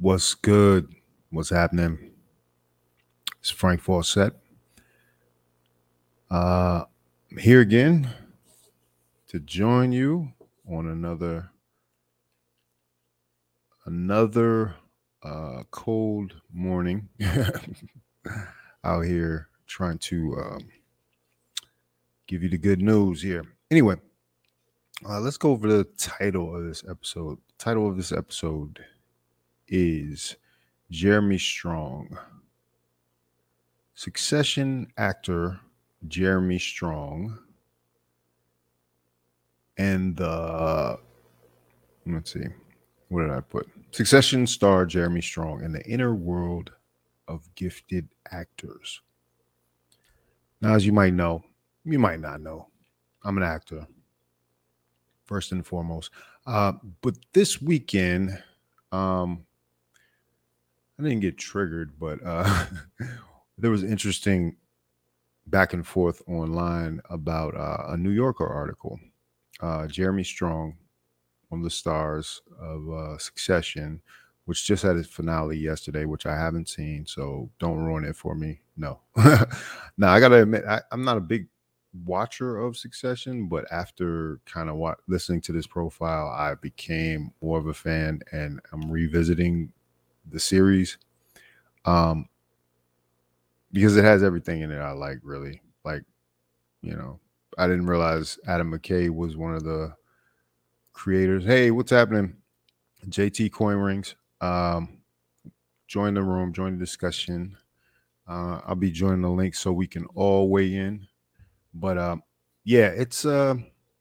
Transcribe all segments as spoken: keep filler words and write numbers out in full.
What's good? What's happening? It's Frank Fawcett. Uh, I'm here again to join you on another another uh, cold morning out here trying to um, give you the good news here. Anyway, uh, let's go over the title of this episode. The title of this episode is Jeremy Strong. Succession actor Jeremy Strong and the let's see, what did I put? Succession star Jeremy Strong and the inner world of gifted actors. Now, as you might know, you might not know, I'm an actor first and foremost. Uh, but this weekend, um, I didn't get triggered, but uh, there was interesting back and forth online about uh, a New Yorker article. Uh, Jeremy Strong, one of the stars of uh, Succession, which just had its finale yesterday, which I haven't seen, so don't ruin it for me. No. Now, I got to admit, I, I'm not a big watcher of Succession, but after kind of wa- listening to this profile, I became more of a fan and I'm revisiting the series um, because it has everything in it I like, really. Like, you know, I didn't realize Adam McKay was one of the creators. Hey, what's happening? J T Coin Rings. Um, join the room, join the discussion. Uh, I'll be joining the link so we can all weigh in. But um, yeah, it's uh,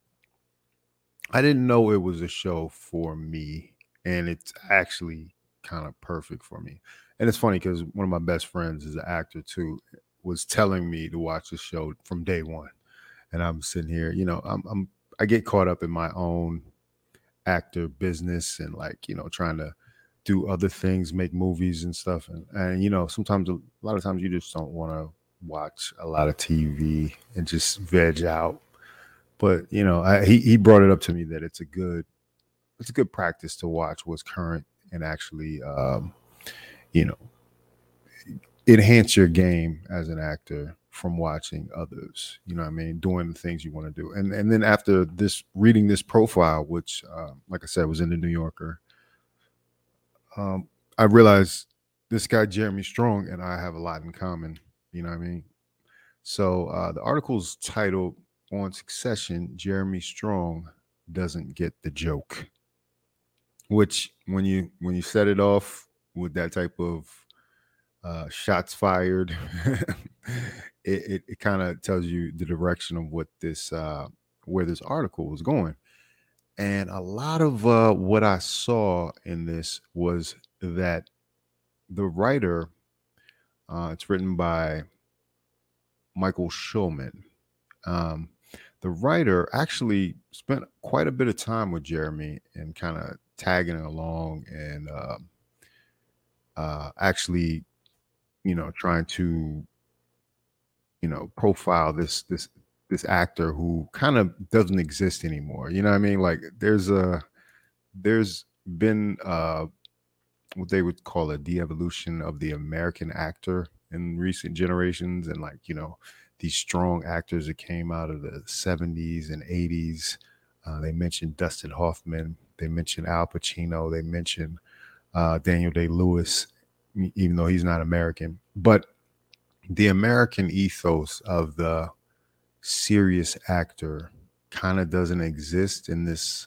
I didn't know it was a show for me, and it's actually kind of perfect for me. And it's funny because one of my best friends is an actor too, was telling me to watch the show from day one, and I'm sitting here, you know, I'm, I'm I get caught up in my own actor business and like you know trying to do other things, make movies and stuff, and and you know sometimes a lot of times you just don't want to watch a lot of T V and just veg out. But you know, I, he he brought it up to me that it's a good it's a good practice to watch what's current and actually um, you know enhance your game as an actor from watching others. You know what I mean? Doing the things you want to do. And and then after this reading this profile, which uh, like I said was in the New Yorker, um, I realized this guy Jeremy Strong and I have a lot in common. You know what I mean? So uh, the article's titled "On Succession: Jeremy Strong Doesn't Get the Joke," which when you when you set it off with that type of uh, shots fired, it, it, it kind of tells you the direction of what this uh, where this article was going. And a lot of uh, what I saw in this was that the writer, uh, it's written by Michael Schulman. Um, the writer actually spent quite a bit of time with Jeremy and kind of tagging along and uh, uh, actually, you know, trying to, you know, profile this this this actor who kind of doesn't exist anymore. You know what I mean? Like there's a there's been uh, what they would call a de-evolution of the American actor in recent generations, and like you know these strong actors that came out of the seventies and eighties. Uh, they mentioned Dustin Hoffman. They mentioned Al Pacino. They mentioned uh, Daniel Day Lewis, e- even though he's not American. But the American ethos of the serious actor kind of doesn't exist in this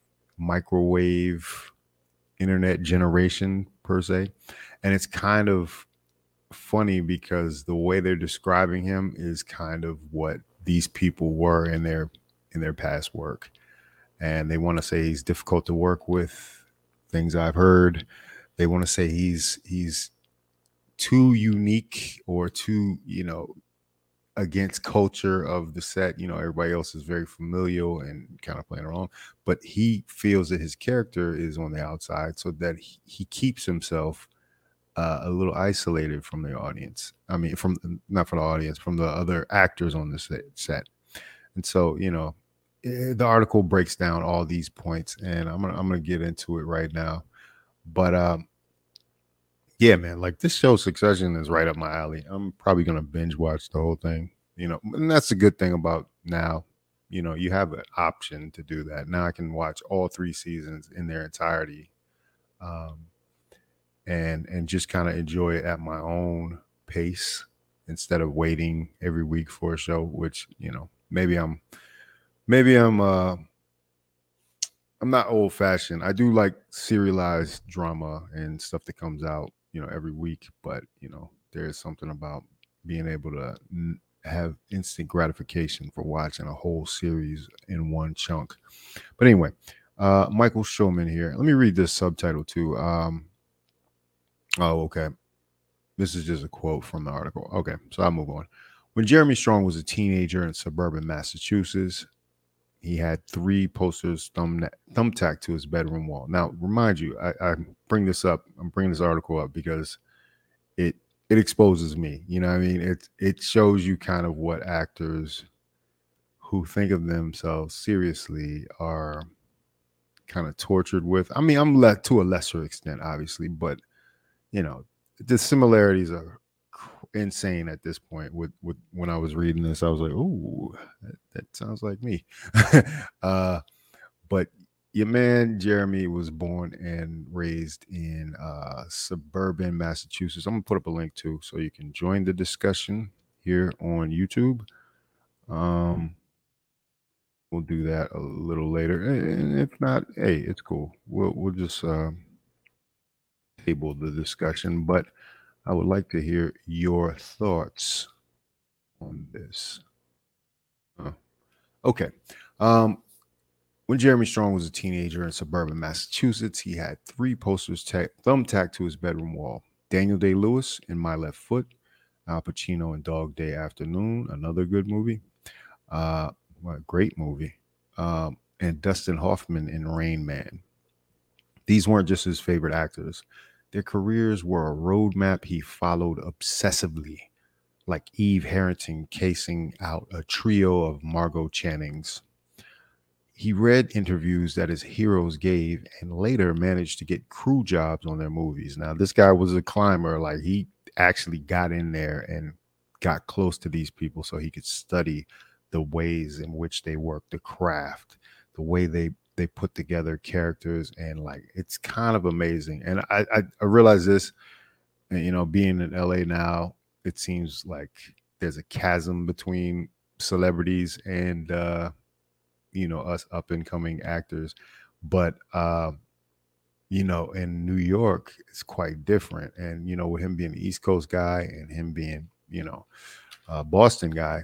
microwave internet generation per se. And it's kind of funny because the way they're describing him is kind of what these people were in their in their past work. And they want to say he's difficult to work with, things I've heard. They want to say he's he's too unique or too, you know, against culture of the set. You know, everybody else is very familial and kind of playing around, but he feels that his character is on the outside, so that he, he keeps himself uh, a little isolated from the audience. I mean, from not from the audience, from the other actors on the set. set. And so, you know, eh, the article breaks down all these points, and I'm gonna I'm gonna get into it right now. But um, Yeah, man. Like this show Succession is right up my alley. I'm probably gonna binge watch the whole thing. You know, and that's the good thing about now. You know, you have an option to do that. Now I can watch all three seasons in their entirety, um, and and just kind of enjoy it at my own pace instead of waiting every week for a show. Which you know, maybe I'm maybe I'm uh I'm not old fashioned. I do like serialized drama and stuff that comes out, you know, every week. But you know, there's something about being able to n- have instant gratification for watching a whole series in one chunk. But anyway, uh, Michael Showman here. Let me read this subtitle too. Um, oh, okay. This is just a quote from the article. Okay, so I'll move on. When Jeremy Strong was a teenager in suburban Massachusetts, he had three posters thumb thumbtacked to his bedroom wall. Now, remind you, I, I bring this up. I'm bringing this article up because it it exposes me. You know, what I mean, it it shows you kind of what actors who think of themselves seriously are kind of tortured with. I mean, I'm let to a lesser extent, obviously, but you know, the similarities are insane at this point. With with when I was reading this, I was like, "Ooh, that, that sounds like me." uh, but your man Jeremy was born and raised in uh, suburban Massachusetts. I'm gonna put up a link too, so you can join the discussion here on YouTube. Um, we'll do that a little later, and if not, hey, it's cool. We'll we'll just uh, table the discussion. But I would like to hear your thoughts on this. Uh, okay. Um, when Jeremy Strong was a teenager in suburban Massachusetts, he had three posters ta- thumbtacked to his bedroom wall: Daniel Day Lewis in My Left Foot, Al Pacino in Dog Day Afternoon, another good movie, uh, what a great movie, um, and Dustin Hoffman in Rain Man. These weren't just his favorite actors; their careers were a roadmap he followed obsessively, like Eve Harrington casing out a trio of Margot Channings. He read interviews that his heroes gave and later managed to get crew jobs on their movies. Now, this guy was a climber. Like, he actually got in there and got close to these people so he could study the ways in which they work, the craft, the way they they put together characters, and like it's kind of amazing. And I I, I realize this, and, you know, being in L A now, it seems like there's a chasm between celebrities and uh you know, us up and coming actors. But uh, you know, in New York, it's quite different. And you know, with him being an East Coast guy and him being, you know, a Boston guy,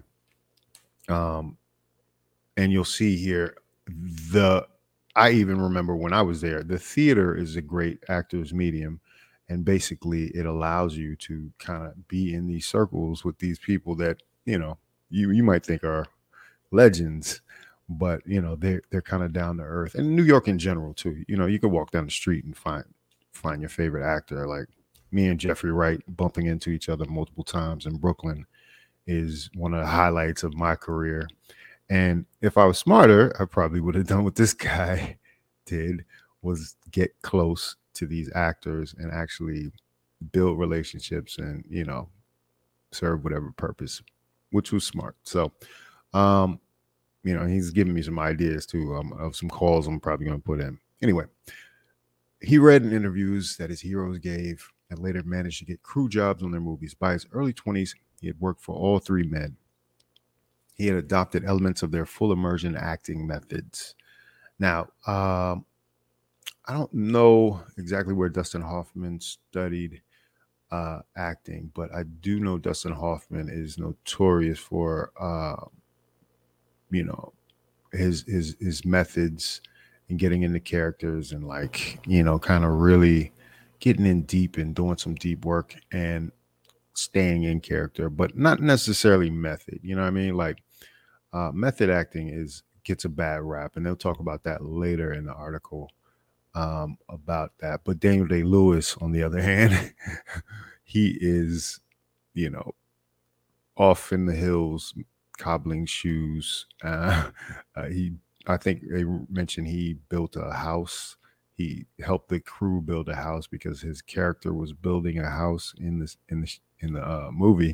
um, and you'll see here the. I even remember when I was there, the theater is a great actor's medium, and basically it allows you to kind of be in these circles with these people that you know you you might think are legends, but you know they're they're kind of down to earth. And New York in general too. You know, you could walk down the street and find find your favorite actor. Like me and Jeffrey Wright bumping into each other multiple times in Brooklyn is one of the highlights of my career. And if I was smarter, I probably would have done what this guy did, was get close to these actors and actually build relationships and you know serve whatever purpose, which was smart. So um you know, he's giving me some ideas too, um, of some calls I'm probably going to put in. Anyway, he read in interviews that his heroes gave and later managed to get crew jobs on their movies. By his early twenties, he had worked for all three men. He had adopted elements of their full immersion acting methods. Now, um, I don't know exactly where Dustin Hoffman studied uh, acting, but I do know Dustin Hoffman is notorious for, uh, you know, his his his methods and getting into characters and like you know kind of really getting in deep and doing some deep work and staying in character, but not necessarily method. You know what I mean? Like uh, method acting is gets a bad rap, and they'll talk about that later in the article um, about that. But Daniel Day Lewis, on the other hand, he is you know off in the hills cobbling shoes. Uh, uh, he, I think they mentioned he built a house. he helped the crew build a house because his character was building a house in this in the in the uh, movie.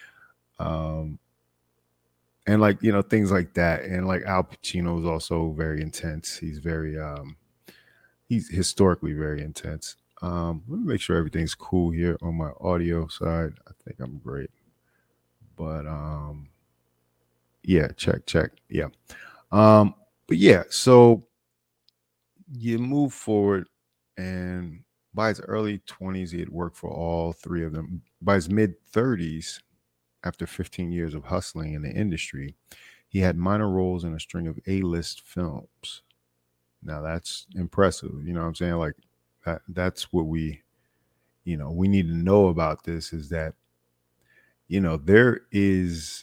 Um, and like you know things like that, and like Al Pacino is also very intense. He's very um, he's historically very intense. Um, let me make sure everything's cool here on my audio side. I think I'm great, but um, yeah, check check, yeah. Um, but yeah, so you move forward, and by his early twenties, he had worked for all three of them. By his mid thirties, after fifteen years of hustling in the industry, he had minor roles in a string of A-list films. Now that's impressive. You know what I'm saying? Like that that's what we, you know, we need to know about this is that, you know, there is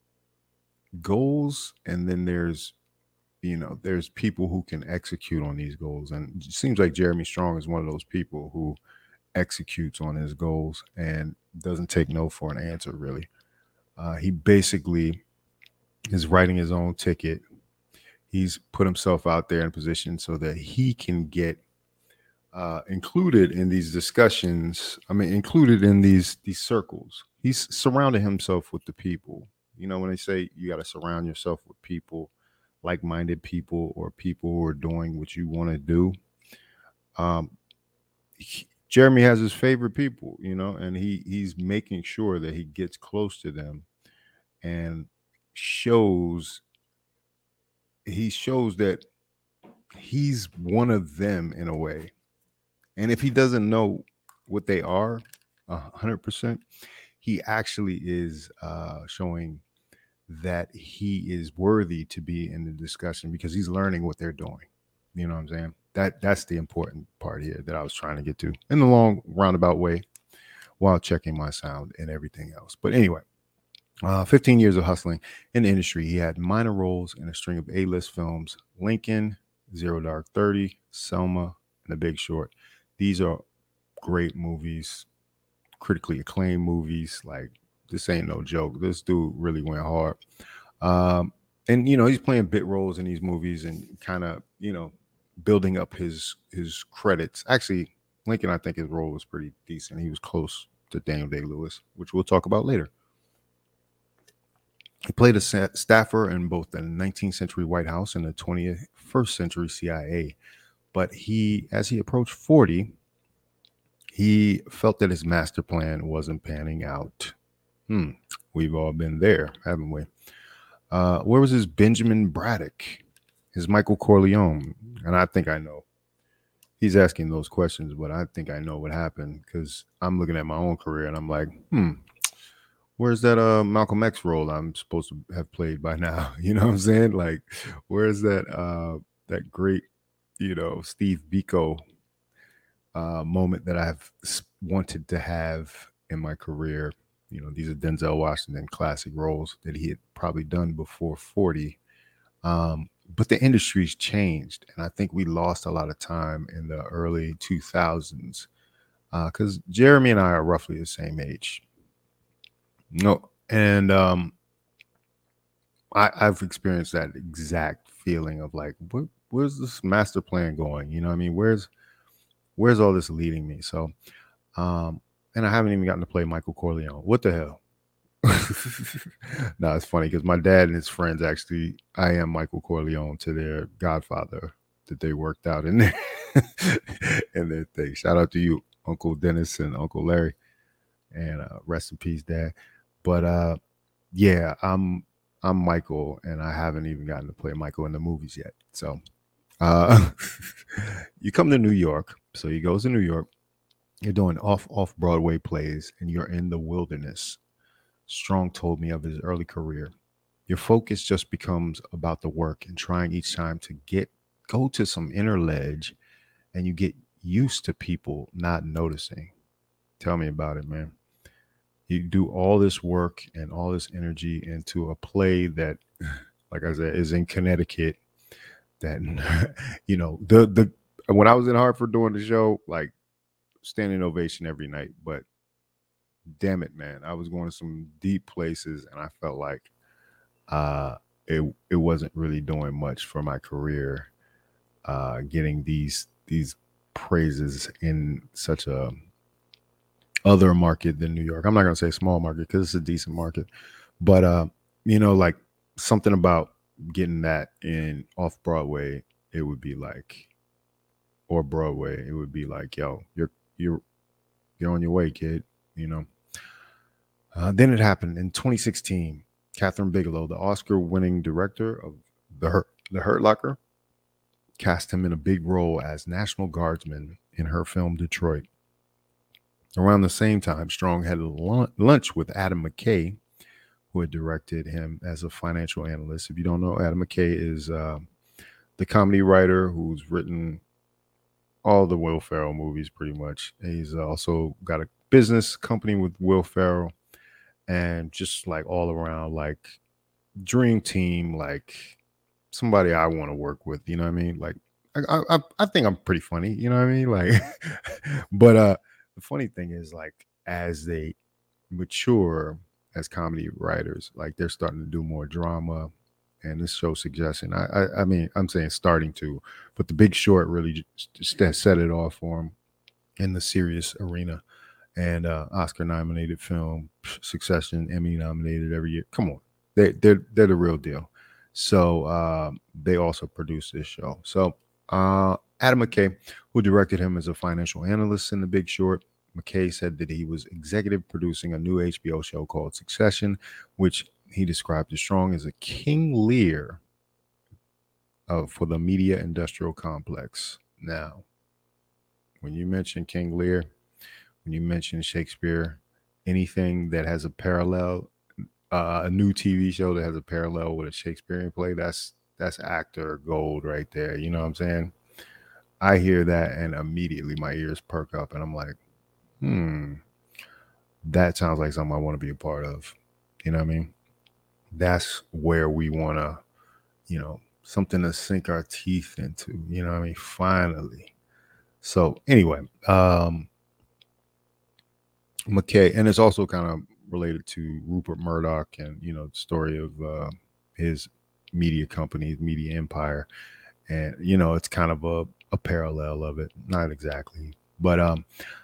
goals and then there's, you know, there's people who can execute on these goals. And it seems like Jeremy Strong is one of those people who executes on his goals and doesn't take no for an answer, really. Uh, he basically is writing his own ticket. He's put himself out there in a position so that he can get uh, included in these discussions. I mean, included in these these circles. He's surrounded himself with the people. You know, when they say you got to surround yourself with people, like-minded people, or people who are doing what you want to do. Um, he- Jeremy has his favorite people, you know, and he he's making sure that he gets close to them and shows he shows that he's one of them in a way. And if he doesn't know what they are, a hundred percent, he actually is uh, showing that he is worthy to be in the discussion because he's learning what they're doing. You know what I'm saying? That that's the important part here that I was trying to get to in the long roundabout way while checking my sound and everything else. But anyway, uh, fifteen years of hustling in the industry. He had minor roles in a string of A-list films: Lincoln, Zero Dark Thirty, Selma, and The Big Short. These are great movies, critically acclaimed movies. Like this ain't no joke. This dude really went hard. Um, and you know he's playing bit roles in these movies and kind of you know building up his his credits. Actually, Lincoln, I think his role was pretty decent. He was close to Daniel Day Lewis, which we'll talk about later. He played a staffer in both the nineteenth century White House and the twenty-first century C I A. But he, as he approached forty, he felt that his master plan wasn't panning out. Hmm, we've all been there, haven't we? Uh, where was his Benjamin Braddock, his Michael Corleone? And I think I know. He's asking those questions, but I think I know what happened because I'm looking at my own career and I'm like, hmm, where's that uh Malcolm X role I'm supposed to have played by now? You know what I'm saying? Like, where's that uh that great, you know, Steve Biko uh moment that I've wanted to have in my career? You know, these are Denzel Washington classic roles that he had probably done before forty. Um, but the industry's changed, and I think we lost a lot of time in the early two thousands because uh, Jeremy and I are roughly the same age. No, and um, I, I've experienced that exact feeling of like, what, where's this master plan going? You know what I mean? Where's where's all this leading me? So, um, and I haven't even gotten to play Michael Corleone. What the hell? No, it's funny because my dad and his friends actually, I am Michael Corleone to their godfather that they worked out in there and their thing. Shout out to you, Uncle Dennis and Uncle Larry, and uh, rest in peace, Dad. But uh, yeah, I'm I'm Michael, and I haven't even gotten to play Michael in the movies yet. So uh, you come to New York, so he goes to New York. You're doing off off Broadway plays, and you're in the wilderness. Strong told me of his early career. Your focus just becomes about the work and trying each time to get go to some inner ledge and you get used to people not noticing. Tell me about it, man. You do all this work and all this energy into a play that, like I said, is in Connecticut. That you know, the the when I was in Hartford doing the show, like standing ovation every night, but damn it, man, I was going to some deep places and I felt like uh it it wasn't really doing much for my career, uh getting these these praises in such a other market than New York. I'm not gonna say small market because it's a decent market, but uh, you know, like something about getting that in off Broadway, it would be like, or Broadway, it would be like, yo, you're you're you're on your way, kid. You know. Uh, then it happened in twenty sixteen. Catherine Bigelow, the Oscar-winning director of the Hurt, the Hurt Locker, cast him in a big role as National Guardsman in her film Detroit. Around the same time, Strong had lunch with Adam McKay, who had directed him as a financial analyst. If you don't know, Adam McKay is uh, the comedy writer who's written all the Will Ferrell movies pretty much. He's also got a business company with Will Ferrell, and just like all around, like dream team, like somebody I want to work with. You know what I mean? Like I, I, I think I'm pretty funny. You know what I mean? Like, but uh, the funny thing is, like, as they mature as comedy writers, like they're starting to do more drama, and this show Suggestion. I, I, I mean, I'm saying starting to, but The Big Short really just set it off for him in the serious arena. And uh, Oscar nominated film, Succession, Emmy nominated every year. Come on, they they're they're the real deal. So uh, they also produced this show. So uh, Adam McKay, who directed him as a financial analyst in The Big Short, McKay said that he was executive producing a new H B O show called Succession, which he described as Strong as a King Lear uh, for the media industrial complex. Now, when you mention King Lear, when you mention Shakespeare, anything that has a parallel, uh, a new T V show that has a parallel with a Shakespearean play, that's that's actor gold right there. You know what I'm saying? I hear that and immediately my ears perk up and I'm like, hmm, that sounds like something I want to be a part of. You know what I mean? That's where we want to, you know, something to sink our teeth into. You know what I mean? Finally. So anyway, um, McKay, and it's also kind of related to Rupert Murdoch and, you know, the story of uh, his media company, media empire. And, you know, it's kind of a, a parallel of it. Not exactly. But um,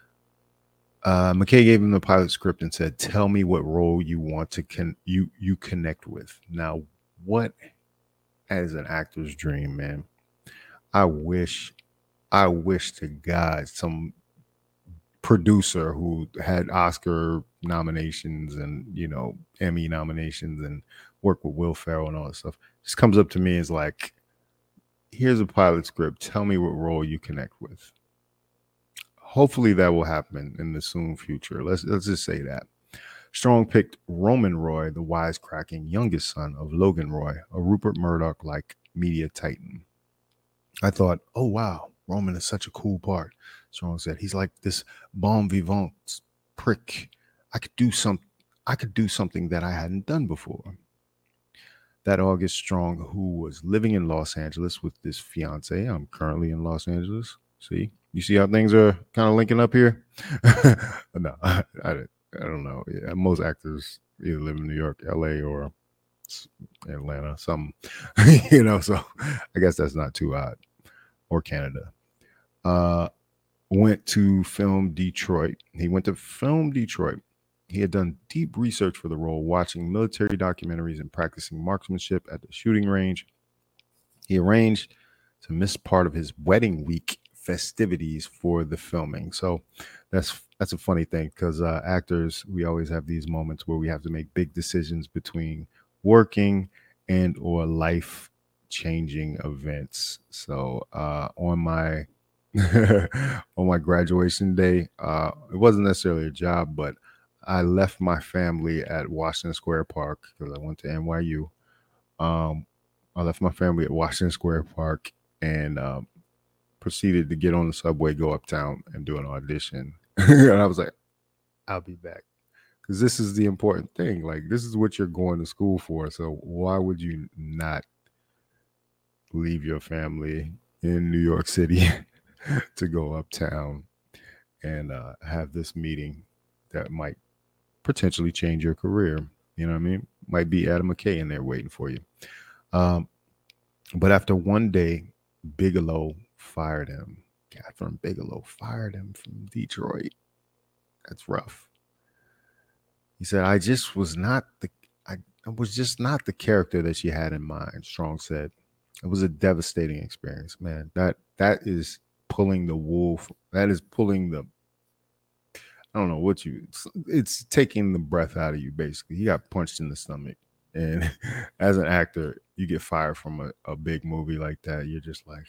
uh, McKay gave him the pilot script and said, tell me what role you want to con- you you connect with. Now, what, as an actor's dream, man, I wish, I wish to God some producer who had Oscar nominations and, you know, Emmy nominations and worked with Will Ferrell and all that stuff just comes up to me as like, here's a pilot script. Tell me what role you connect with. Hopefully that will happen in the soon future. Let's let's just say that. Strong picked Roman Roy, the wisecracking youngest son of Logan Roy, a Rupert Murdoch-like media titan. I thought, oh wow, Roman is such a cool part. Strong said, he's like this bon vivant prick. I could do some I could do something that I hadn't done before. That August, Strong, who was living in Los Angeles with this fiance, I'm currently in Los Angeles. See, you see how things are kind of linking up here? No, I, I, I don't know. Yeah, most actors either live in New York, L A, or Atlanta, something, you know, so I guess that's not too odd. Or Canada. Uh, went to film Detroit. He went to film Detroit. He had done deep research for the role, watching military documentaries and practicing marksmanship at the shooting range. He arranged to miss part of his wedding week festivities for the filming. So that's that's a funny thing because uh, actors, we always have these moments where we have to make big decisions between working and or life changing events. So uh, on my on my graduation day, uh, it wasn't necessarily a job, but I left my family at Washington Square Park because I went to N Y U. Um, I left my family at Washington Square Park and um, proceeded to get on the subway, go uptown, and do an audition. And I was like, I'll be back. Because this is the important thing. Like, this is what you're going to school for. So why would you not leave your family in New York City to go uptown and uh, have this meeting that might potentially change your career? You know what I mean? Might be Adam McKay in there waiting for you. Um, but after one day, Bigelow fired him. Catherine Bigelow fired him from Detroit. That's rough. He said, I just was not the I, I was just not the character that she had in mind, Strong said. It was a devastating experience, man. That that is pulling the wool. That is pulling the I don't know what you it's, it's taking the breath out of you, basically. He got punched in the stomach. And as an actor, you get fired from a, a big movie like that. You're just like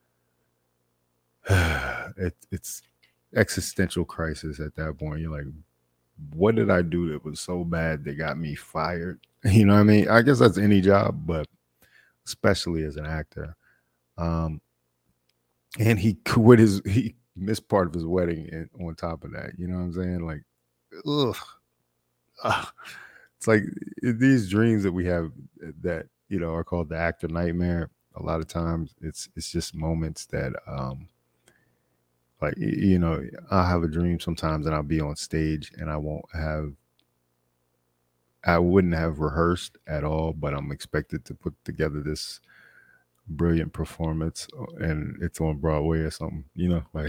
it, it's existential crisis at that point. You're like, what did I do that was so bad that got me fired? You know what I mean? I guess that's any job, but especially as an actor. Um, and he quit his, he missed part of his wedding and on top of that. You know what I'm saying? Like, ugh. ugh. It's like these dreams that we have that, you know, are called the actor nightmare. A lot of times it's it's just moments that um like you know, I'll have a dream sometimes and I'll be on stage and I won't have I wouldn't have rehearsed at all, but I'm expected to put together this brilliant performance and it's on Broadway or something, you know, like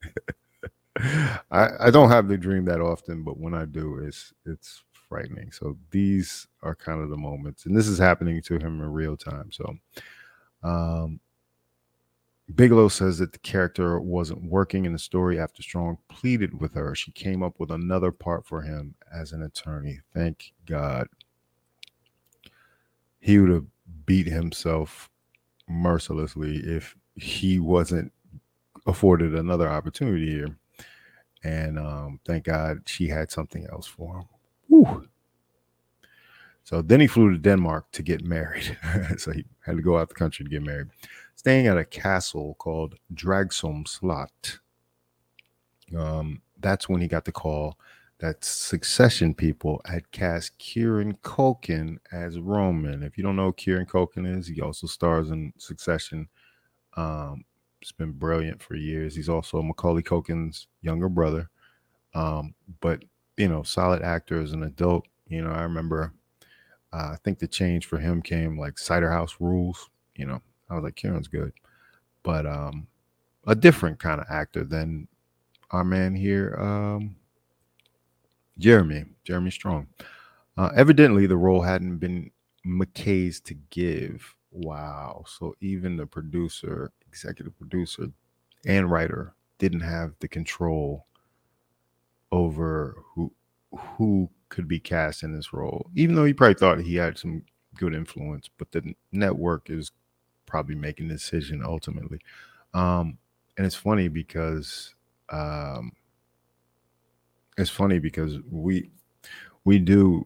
I, I don't have the dream that often, but when I do, it's it's frightening. So these are kind of the moments, and this is happening to him in real time. So um, Bigelow says that the character wasn't working in the story after Strong pleaded with her. She came up with another part for him as an attorney. Thank God. He would have beat himself mercilessly if he wasn't afforded another opportunity here. And um, thank God she had something else for him. Whew. So then he flew to Denmark to get married. So he had to go out the country to get married. Staying at a castle called Dragsholm Slot. Um, that's when he got the call that Succession people had cast Kieran Culkin as Roman. If you don't know who Kieran Culkin is, he also stars in Succession. Um, it's been brilliant for years. He's also Macaulay Culkin's younger brother. Um, but, you know, solid actor as an adult. You know, I remember, uh, I think the change for him came like Cider House Rules. You know, I was like, Kieran's good. But um, a different kind of actor than our man here, um, Jeremy, Jeremy Strong. Uh, evidently, the role hadn't been McKay's to give. Wow. So even the producer, executive producer, and writer didn't have the control over who who could be cast in this role, even though he probably thought he had some good influence, but the network is probably making the decision ultimately. Um, and it's funny because um, it's funny because we we do.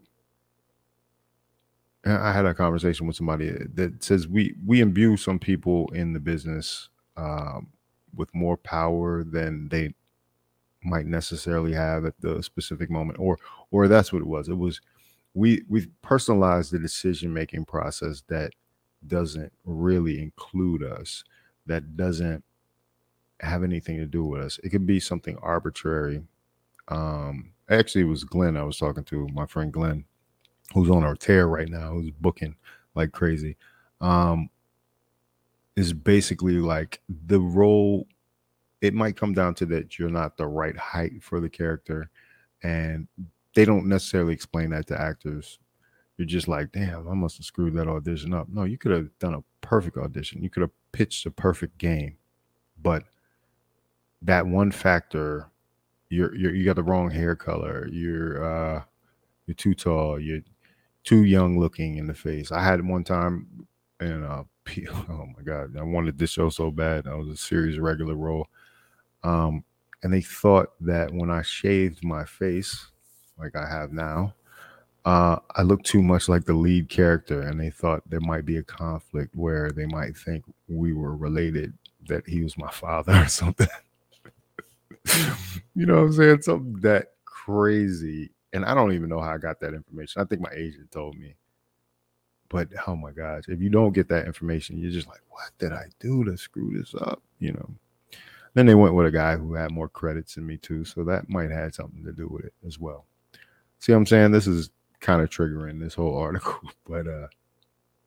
I had a conversation with somebody that says we we imbue some people in the business um, with more power than they might necessarily have at the specific moment, or or that's what it was. It was we we personalized the decision making process that doesn't really include us, that doesn't have anything to do with us. It could be something arbitrary. Um, actually, it was Glenn I was talking to, my friend Glenn, who's on our tear right now, who's booking like crazy. Um, is basically like the role. It might come down to that you're not the right height for the character, and they don't necessarily explain that to actors. You're just like, damn, I must have screwed that audition up. No, you could have done a perfect audition. You could have pitched a perfect game, but that one factor, you're, you're you got the wrong hair color. You're uh, you're too tall. You're too young looking in the face. I had one time, and uh, oh my god, I wanted this show so bad. I was a series regular role. Um, and they thought that when I shaved my face, like I have now, uh, I looked too much like the lead character, and they thought there might be a conflict where they might think we were related, that he was my father or something. You know what I'm saying? Something that crazy. And I don't even know how I got that information. I think my agent told me. But oh my gosh, if you don't get that information, you're just like, what did I do to screw this up? You know. Then they went with a guy who had more credits than me too, so that might have had something to do with it as well. See what I'm saying? This is kind of triggering this whole article, but uh,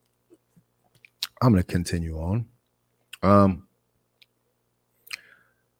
I'm going to continue on. Um,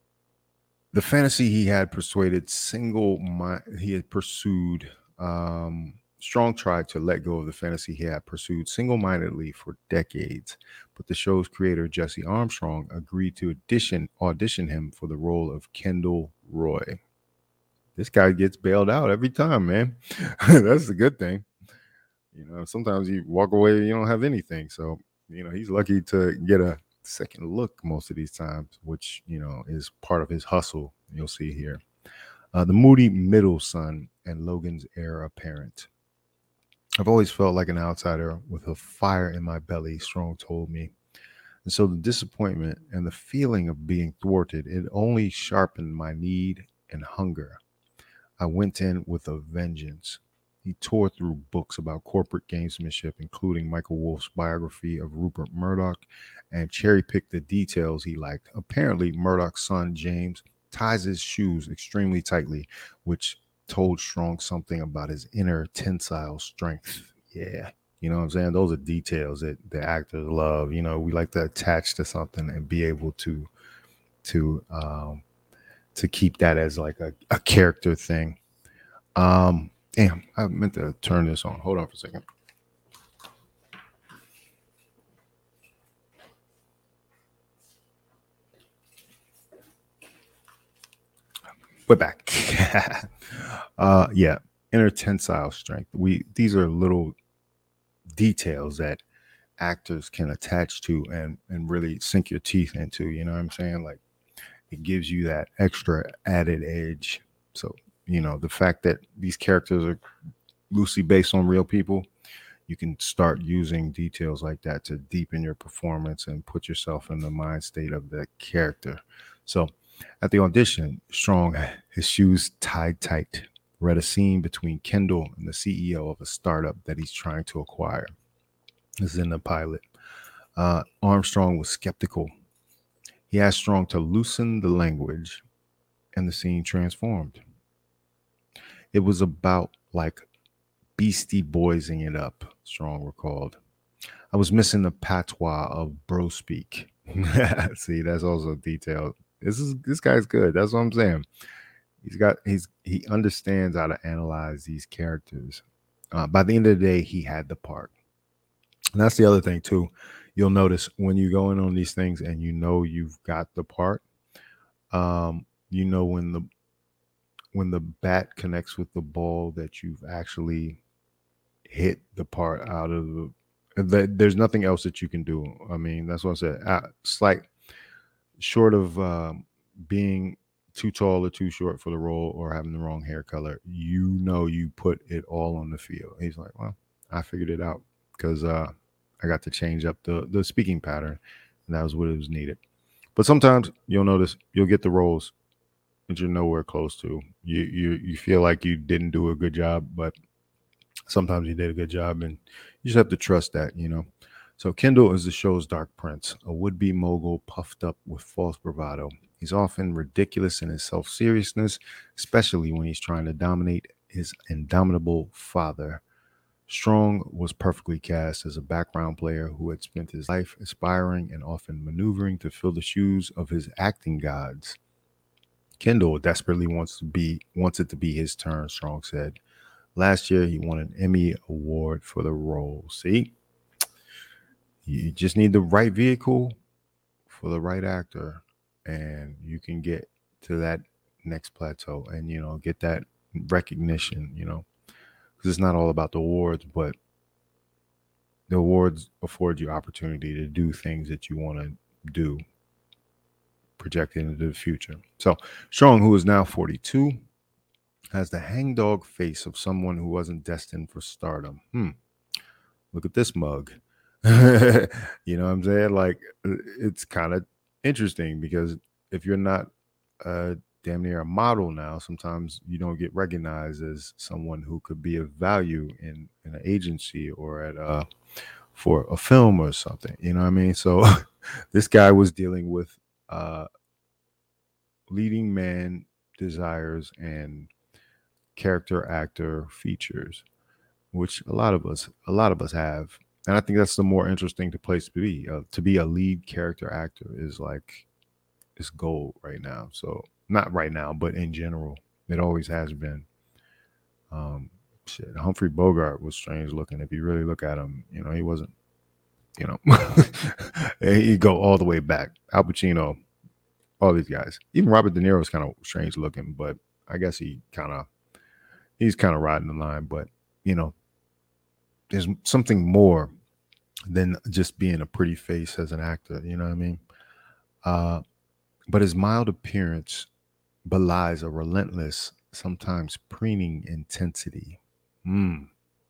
The fantasy he had persuaded single mind he had pursued um Strong tried to let go of the fantasy he had pursued single-mindedly for decades, but the show's creator Jesse Armstrong agreed to audition audition him for the role of Kendall Roy. This guy gets bailed out every time, man. That's a good thing. You know, sometimes you walk away, you don't have anything. So, you know, he's lucky to get a second look most of these times, which, you know, is part of his hustle. You'll see here. Uh, the moody middle son and Logan's heir apparent. I've always felt like an outsider with a fire in my belly, Strong told me. And so the disappointment and the feeling of being thwarted, it only sharpened my need and hunger. I went in with a vengeance. He tore through books about corporate gamesmanship, including Michael Wolff's biography of Rupert Murdoch, and cherry picked the details he liked. Apparently, Murdoch's son, James, ties his shoes extremely tightly, which told Strong something about his inner tensile strength. Yeah. You know what I'm saying? Those are details that the actors love. You know, we like to attach to something and be able to to um to keep that as like a, a character thing. Um, damn, I meant to turn this on. Hold on for a second. We're back. uh, yeah, inner tensile strength. We these are little details that actors can attach to and and really sink your teeth into. You know what I'm saying? Like it gives you that extra added edge. So you know the fact that these characters are loosely based on real people, you can start using details like that to deepen your performance and put yourself in the mind state of the character. So at the audition, Strong, his shoes tied tight, read a scene between Kendall and the C E O of a startup that he's trying to acquire. This is in the pilot. Uh, Armstrong was skeptical. He asked Strong to loosen the language, and the scene transformed. It was about like Beastie Boysing it up, Strong recalled. I was missing the patois of bro speak. See, that's also detailed. This is this guy's good. That's what I'm saying. He's got he's he understands how to analyze these characters. Uh, by the end of the day, he had the part. And that's the other thing too. You'll notice when you go in on these things and you know you've got the part. Um, you know when the when the bat connects with the ball that you've actually hit the part out of the. That there's nothing else that you can do. I mean, that's what I said. Uh, it's like short of um, being too tall or too short for the role or having the wrong hair color, you know, you put it all on the field. He's like, well, I figured it out because uh, I got to change up the the speaking pattern, and that was what it was needed. But sometimes you'll notice you'll get the roles that you're nowhere close to. You you you feel like you didn't do a good job, but sometimes you did a good job, and you just have to trust that, you know. So Kendall is the show's dark prince, a would-be mogul puffed up with false bravado. He's often ridiculous in his self-seriousness, especially when he's trying to dominate his indomitable father. Strong was perfectly cast as a background player who had spent his life aspiring and often maneuvering to fill the shoes of his acting gods. Kendall desperately wants to be wants it to be his turn, Strong said. Last year, he won an Emmy Award for the role. See, you just need the right vehicle for the right actor, and you can get to that next plateau and, you know, get that recognition, you know, because it's not all about the awards, but the awards afford you opportunity to do things that you want to do, projected into the future. So, Strong, who is now forty-two, has the hangdog face of someone who wasn't destined for stardom. Hmm. Look at this mug. You know what I'm saying? Like, it's kind of interesting because if you're not uh, damn near a model now, sometimes you don't get recognized as someone who could be of value in, in an agency or at uh for a film or something. You know what I mean? So this guy was dealing with uh, leading man desires and character actor features, which a lot of us a lot of us have. And I think that's the more interesting to place to be. Uh, to be a lead character actor is like it's gold right now. So Not right now, but in general, it always has been. Um, shit, Humphrey Bogart was strange looking. If you really look at him, you know, he wasn't. You know, he go all the way back. Al Pacino, all these guys. Even Robert De Niro was kind of strange looking, but I guess he kind of he's kind of riding the line. But you know, there's something more than just being a pretty face as an actor. You know what I mean? Uh, but his mild appearance belies a relentless, sometimes preening intensity. Mm.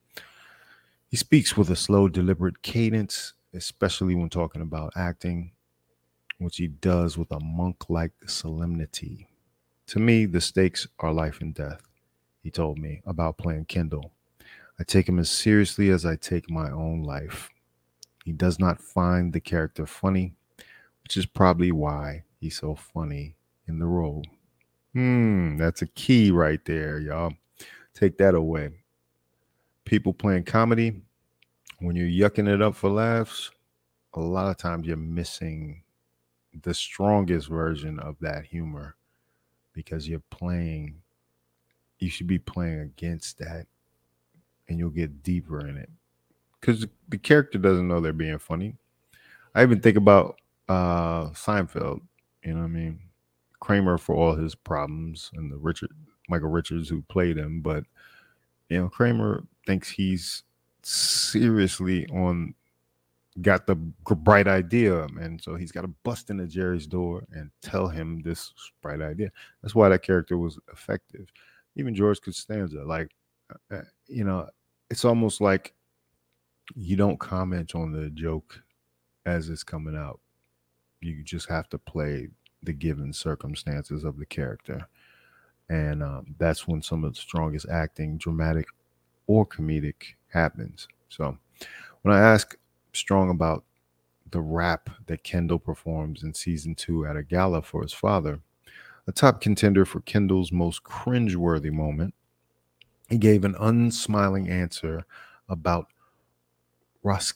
He speaks with a slow, deliberate cadence, especially when talking about acting, which he does with a monk like solemnity. To me, the stakes are life and death, he told me about playing Kendall. I take him as seriously as I take my own life. He does not find the character funny, which is probably why he's so funny in the role. Hmm, that's a key right there, y'all. Take that away. People playing comedy, when you're yucking it up for laughs, a lot of times you're missing the strongest version of that humor because you're playing, you should be playing against that and you'll get deeper in it because the character doesn't know they're being funny. I even think about uh Seinfeld, you know what I mean? Kramer for all his problems and the Richard Michael Richards who played him, but you know, Kramer thinks he's seriously on got the g- bright idea, and so he's got to bust into Jerry's door and tell him this bright idea. That's why that character was effective. Even George Costanza, like, uh, uh, you know, it's almost like you don't comment on the joke as it's coming out. You just have to play the given circumstances of the character, and um, that's when some of the strongest acting, dramatic or comedic, happens. So when I ask Strong about the rap that Kendall performs in season two at a gala for his father, a top contender for Kendall's most cringeworthy moment, he gave an unsmiling answer about Ros-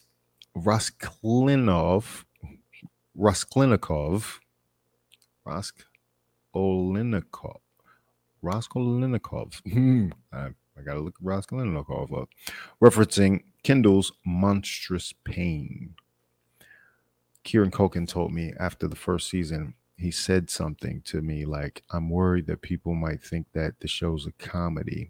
Rosklinov, Rosklinikov, Roskolinikov, Raskolnikov. Hmm, I, I gotta look Raskolnikov up, referencing Kendall's monstrous pain. Kieran Culkin told me after the first season, he said something to me like, I'm worried that people might think that the show's a comedy.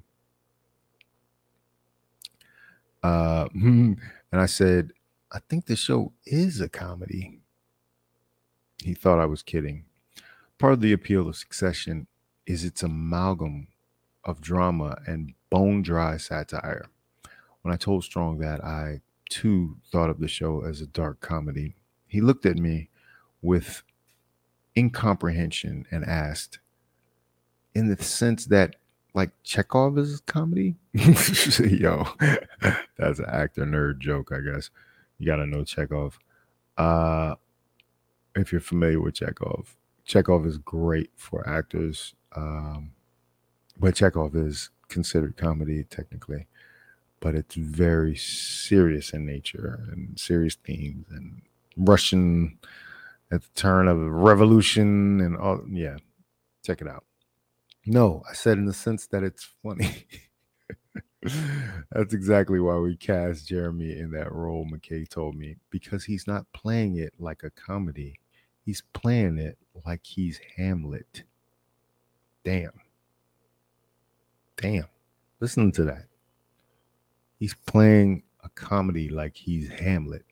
Uh, and I said, I think the show is a comedy. He thought I was kidding. Part of the appeal of Succession is its amalgam of drama and bone dry satire. When I told Strong that I too thought of the show as a dark comedy, he looked at me with incomprehension and asked, in the sense that like Chekhov is comedy? Yo, that's an actor nerd joke, I guess. You gotta know Chekhov. Uh, if you're familiar with Chekhov, Chekhov is great for actors, um, but Chekhov is considered comedy technically, but it's very serious in nature and serious themes and Russian at the turn of a revolution and all. Yeah, check it out. No, I said in the sense that it's funny. That's exactly why we cast Jeremy in that role, McKay told me, because he's not playing it like a comedy. He's playing it like he's Hamlet. Damn. Damn. Listen to that. He's playing a comedy like he's Hamlet.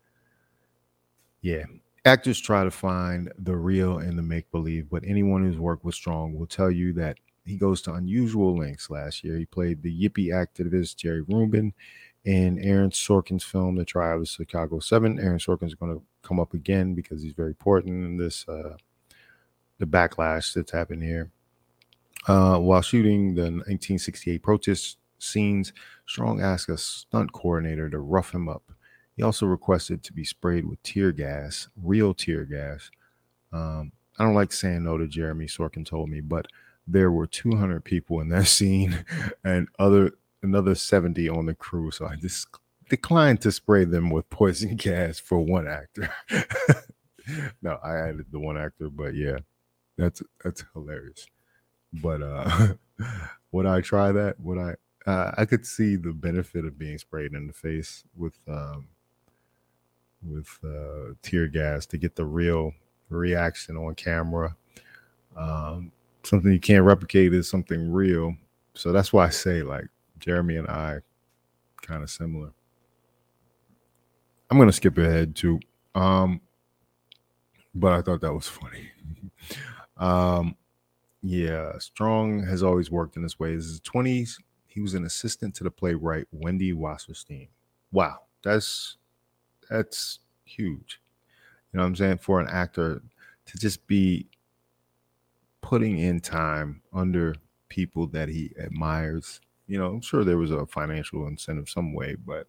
Yeah. Actors try to find the real and the make believe, but anyone who's worked with Strong will tell you that he goes to unusual lengths. Last year, he played the yippie activist Jerry Rubin in Aaron Sorkin's film, The Trial of the Chicago Seven. Aaron Sorkin's going to come up again because he's very important in this, uh, the backlash that's happened here. Uh, while shooting the nineteen sixty-eight protest scenes, Strong asked a stunt coordinator to rough him up. He also requested to be sprayed with tear gas, real tear gas. Um, I don't like saying no to Jeremy, Sorkin told me, but there were two hundred people in that scene and other another seventy on the crew. So I just declined to spray them with poison gas for one actor. No, I added the one actor, but yeah, that's that's hilarious. But uh, would I try that? Would I? Uh, I could see the benefit of being sprayed in the face with um, with uh, tear gas to get the real reaction on camera. Um, Something you can't replicate is something real. So that's why I say like Jeremy and I kind of similar. I'm gonna skip ahead too, um, but I thought that was funny. um, yeah, Strong has always worked in this way. In his twenties, he was an assistant to the playwright Wendy Wasserstein. Wow, that's that's huge. You know what I'm saying? For an actor to just be putting in time under people that he admires. You know, I'm sure there was a financial incentive some way, but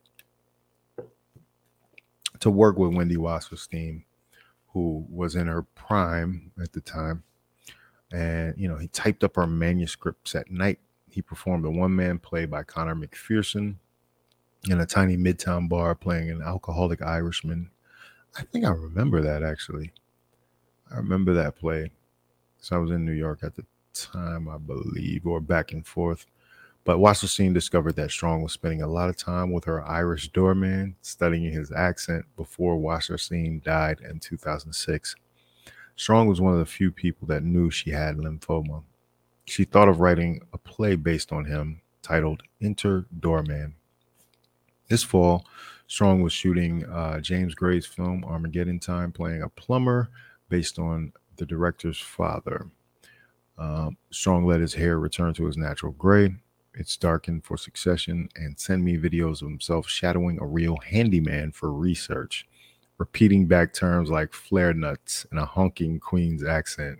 to work with Wendy Wasserstein, who was in her prime at the time, and you know, he typed up her manuscripts at night. He performed a one-man play by Connor McPherson in a tiny midtown bar playing an alcoholic Irishman. I think I remember that actually. I remember that play. So I was in New York at the time, I believe, or back and forth. But Wasserstein discovered that Strong was spending a lot of time with her Irish doorman, studying his accent before Wasserstein died in two thousand six. Strong was one of the few people that knew she had lymphoma. She thought of writing a play based on him titled Enter Doorman. This fall, Strong was shooting uh, James Gray's film Armageddon Time, playing a plumber based on the director's father. Um, Strong let his hair return to his natural gray. It's darkened for Succession and send me videos of himself shadowing a real handyman for research, repeating back terms like flare nuts in a honking Queen's accent.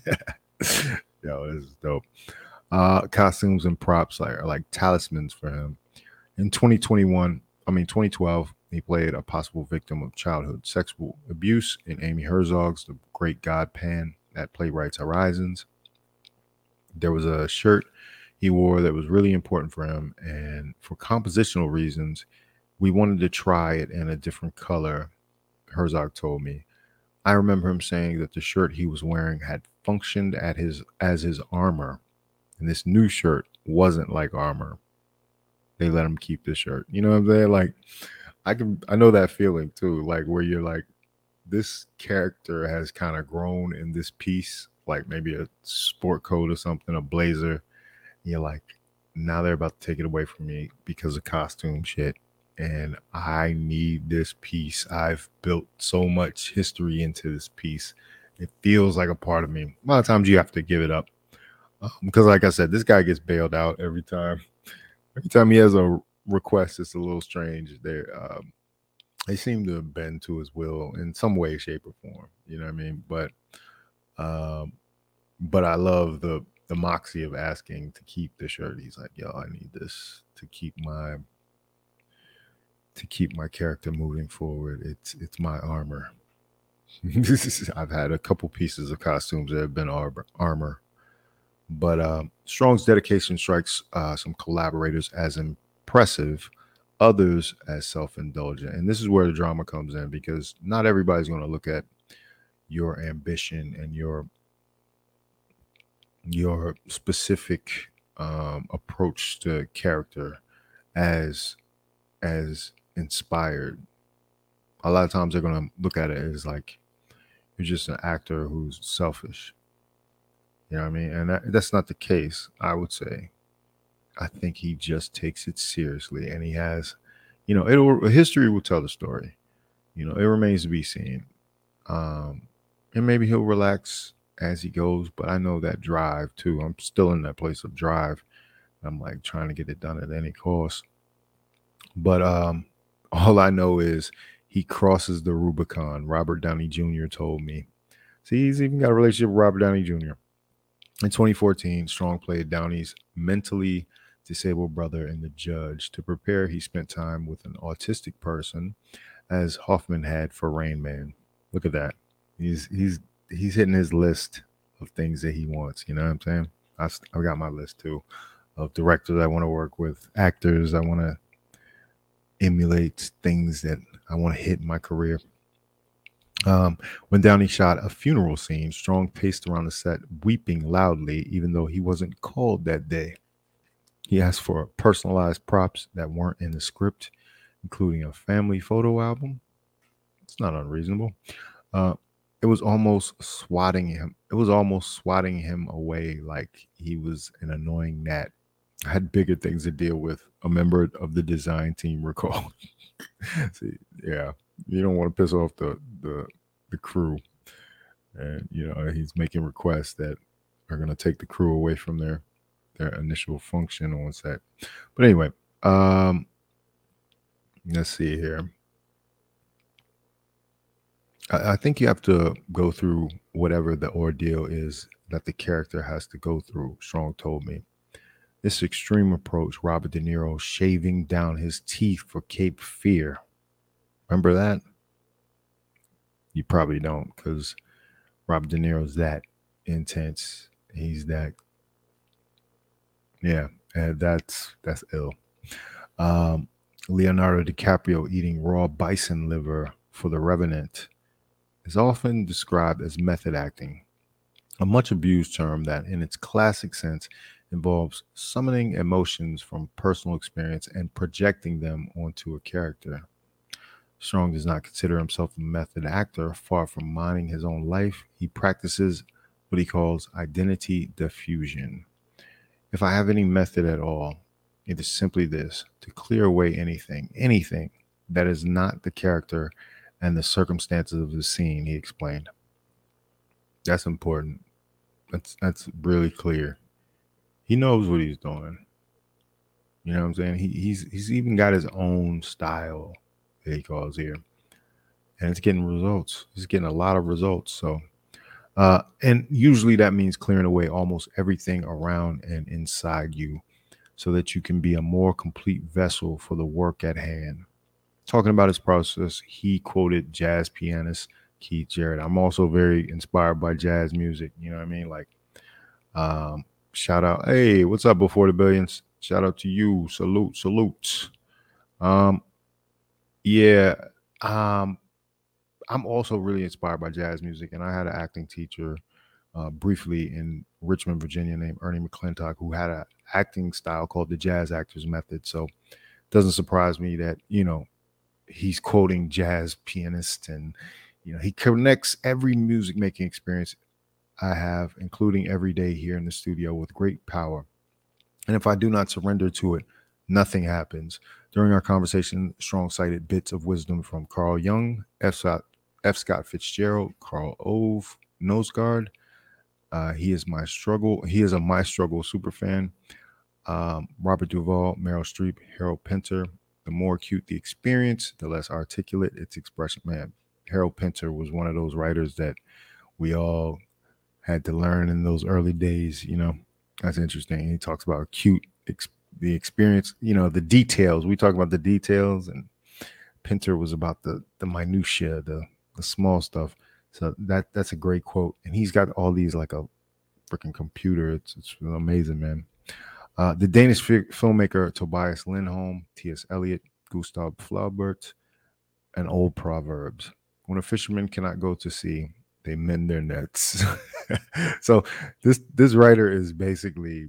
Yo, this is dope. Uh, costumes and props like, are like talismans for him. In twenty twenty-one, I mean twenty twelve, he played a possible victim of childhood sexual abuse in Amy Herzog's The Great God Pan at Playwrights Horizons. There was a shirt he wore that was really important for him, and for compositional reasons, we wanted to try it in a different color. Herzog told me. I remember him saying that the shirt he was wearing had functioned at his as his armor, and this new shirt wasn't like armor. They let him keep the shirt. You know what I'm saying? Like I can I know that feeling too, like where you're like, this character has kind of grown in this piece, like maybe a sport coat or something, a blazer. You're like, now they're about to take it away from me because of costume shit. And I need this piece. I've built so much history into this piece. It feels like a part of me. A lot of times you have to give it up. Um, because, like I said, this guy gets bailed out every time. Every time he has a request, it's a little strange. They um, they seem to bend to his will in some way, shape, or form. You know what I mean? But um, but I love the the moxie of asking to keep the shirt. He's like, yo, I need this to keep my to keep my character moving forward. It's it's my armor. I've had a couple pieces of costumes that have been arbor, armor, but um, Strong's dedication strikes uh, some collaborators as impressive, others as self-indulgent, and this is where the drama comes in because not everybody's going to look at your ambition and your your specific um, approach to character as as inspired. A lot of times they're going to look at it as like you're just an actor who's selfish. You know what I mean? And that, that's not the case, I would say. I think he just takes it seriously and he has, you know, it'll history will tell the story. You know, it remains to be seen. Um, and maybe he'll relax as he goes, but I know that drive too. I'm still in that place of drive. I'm like trying to get it done at any cost. But um, all I know is he crosses the Rubicon. Robert Downey Junior told me. See, he's even got a relationship with Robert Downey Junior In twenty fourteen, Strong played Downey's mentally disabled brother in The Judge. To prepare, he spent time with an autistic person, as Hoffman had for Rain Man. Look at that. He's he's he's hitting his list of things that he wants. You know what I'm saying? I've, I've got my list too of directors I want to work with, actors I want to emulate, things that I want to hit in my career. Um, when Downey shot a funeral scene, Strong paced around the set, weeping loudly, even though he wasn't called that day. He asked for personalized props that weren't in the script, including a family photo album. It's not unreasonable. Uh, it was almost swatting him. It was almost swatting him away like he was an annoying gnat. I had bigger things to deal with. A member of the design team recalled. See, yeah, you don't want to piss off the the the crew, and you know he's making requests that are going to take the crew away from their their initial function on set. But anyway, um, let's see here. I, I think you have to go through whatever the ordeal is that the character has to go through. Strong told me. This extreme approach, Robert De Niro shaving down his teeth for Cape Fear. Remember that? You probably don't, because Robert De Niro's that intense. He's that, yeah, and that's that's ill. Um, Leonardo DiCaprio eating raw bison liver for The Revenant is often described as method acting, a much abused term that, in its classic sense, involves summoning emotions from personal experience and projecting them onto a character. Strong does not consider himself a method actor. Far from minding his own life, he practices what he calls identity diffusion. If I have any method at all, it is simply this: to clear away anything, anything that is not the character and the circumstances of the scene, he explained. That's important. That's that's really clear. He knows what he's doing. You know what I'm saying? He, he's he's even got his own style that he calls here, and it's getting results. He's getting a lot of results. So, uh, and usually that means clearing away almost everything around and inside you, so that you can be a more complete vessel for the work at hand. Talking about his process, he quoted jazz pianist Keith Jarrett. I'm also very inspired by jazz music. You know what I mean? Like, um, shout out, hey, what's up before the billions? Shout out to you. Salute, salute. Um, yeah, um, I'm also really inspired by jazz music, and I had an acting teacher uh, briefly in Richmond, Virginia, named Ernie McClintock, who had an acting style called the Jazz Actors Method. So, it doesn't surprise me that you know he's quoting jazz pianists, and you know he connects every music making experience I have, including every day here in the studio, with great power. And if I do not surrender to it, nothing happens. During our conversation, Strong cited bits of wisdom from Carl Jung, F. Scott, F. Scott Fitzgerald, Carl Ove, Nosegard. Uh, he is my struggle. He is a My Struggle super fan. Um, Robert Duvall, Meryl Streep, Harold Pinter. The more acute the experience, the less articulate its expression. Man, Harold Pinter was one of those writers that we all had to learn in those early days. You know, that's interesting. He talks about acute ex- the experience. You know, the details. We talk about the details, and Pinter was about the the minutia, the the small stuff. So that that's a great quote, and he's got all these like a freaking computer. It's it's amazing, man. Uh, the Danish fi- filmmaker Tobias Lindholm, T S. Eliot, Gustav Flaubert, and old proverbs. When a fisherman cannot go to sea, they mend their nets. So this this writer is basically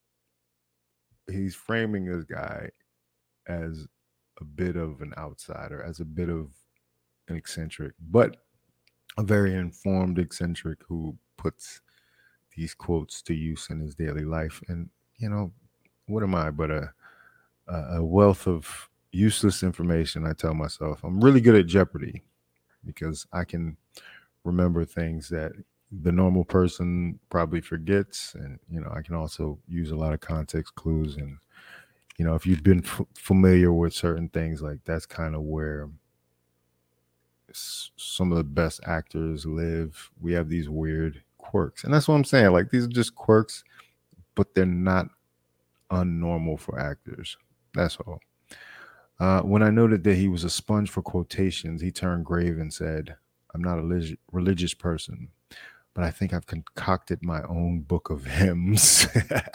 he's framing this guy as a bit of an outsider, as a bit of an eccentric, but a very informed eccentric who puts these quotes to use in his daily life. And you know, what am I but a a wealth of useless information? I tell myself I'm really good at Jeopardy because I can remember things that the normal person probably forgets, and you know I can also use a lot of context clues. And you know if you've been f- familiar with certain things, like that's kind of where s- some of the best actors live. We have these weird quirks, and that's what I'm saying. Like these are just quirks, but they're not unnormal for actors. That's all. Uh, when I noted that he was a sponge for quotations, he turned grave and said, I'm not a lig- religious person, but I think I've concocted my own book of hymns.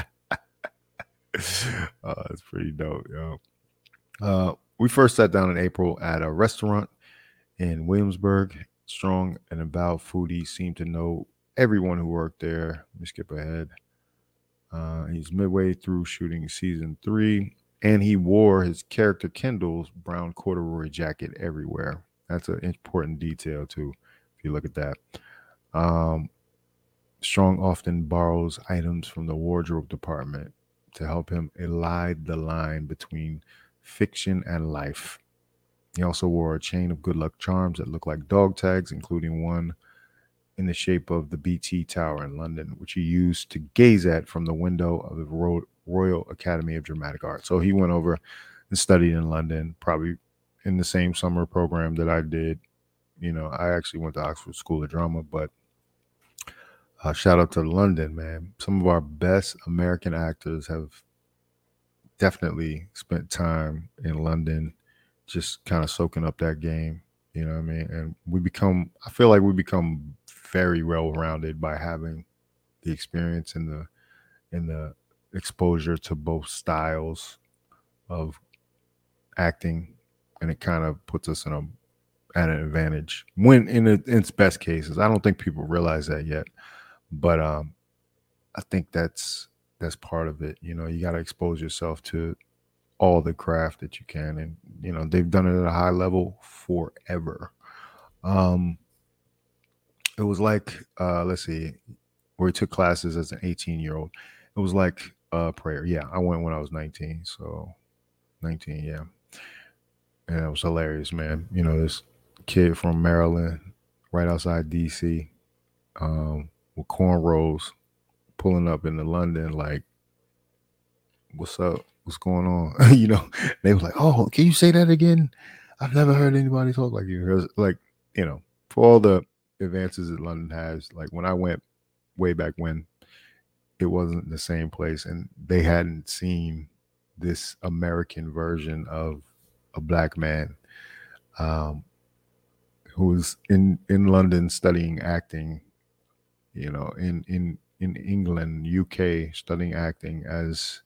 uh, that's pretty dope, yo. Uh, we first sat down in April at a restaurant in Williamsburg. Strong and avowed foodie, seemed to know everyone who worked there. Let me skip ahead. Uh, he's midway through shooting season three, and he wore his character Kendall's brown corduroy jacket everywhere. That's an important detail too, if you look at that. Um, Strong often borrows items from the wardrobe department to help him elide the line between fiction and life. He also wore a chain of good luck charms that looked like dog tags, including one in the shape of the B T Tower in London, which he used to gaze at from the window of the Ro- Royal Academy of Dramatic Art. So he went over and studied in London, probably in the same summer program that I did. You know, I actually went to Oxford School of Drama, but uh, shout out to London, man. Some of our best American actors have definitely spent time in London, just kind of soaking up that game. You know what I mean? And we become, I feel like we become very well rounded by having the experience and the and the exposure to both styles of acting, and it kind of puts us in a at an advantage when in, a, in its best cases. I don't think people realize that yet, but um, I think that's that's part of it. You know, you got to expose yourself to all the craft that you can, and you know they've done it at a high level forever. Um, it was like uh, let's see, where he took classes as an eighteen year old. It was like uh, prayer. Yeah, I went when I was nineteen, so nineteen, yeah, and it was hilarious, man. You know, this kid from Maryland, right outside D C, um, with cornrows, pulling up into London, like, what's up? What's going on? you know, they was like, oh, can you say that again? I've never heard anybody talk like you. It was like, you know, for all the advances that London has, like when I went way back when, it wasn't the same place, and they hadn't seen this American version of a black man um, who was in in London studying acting, you know, in in in England, U K, studying acting as,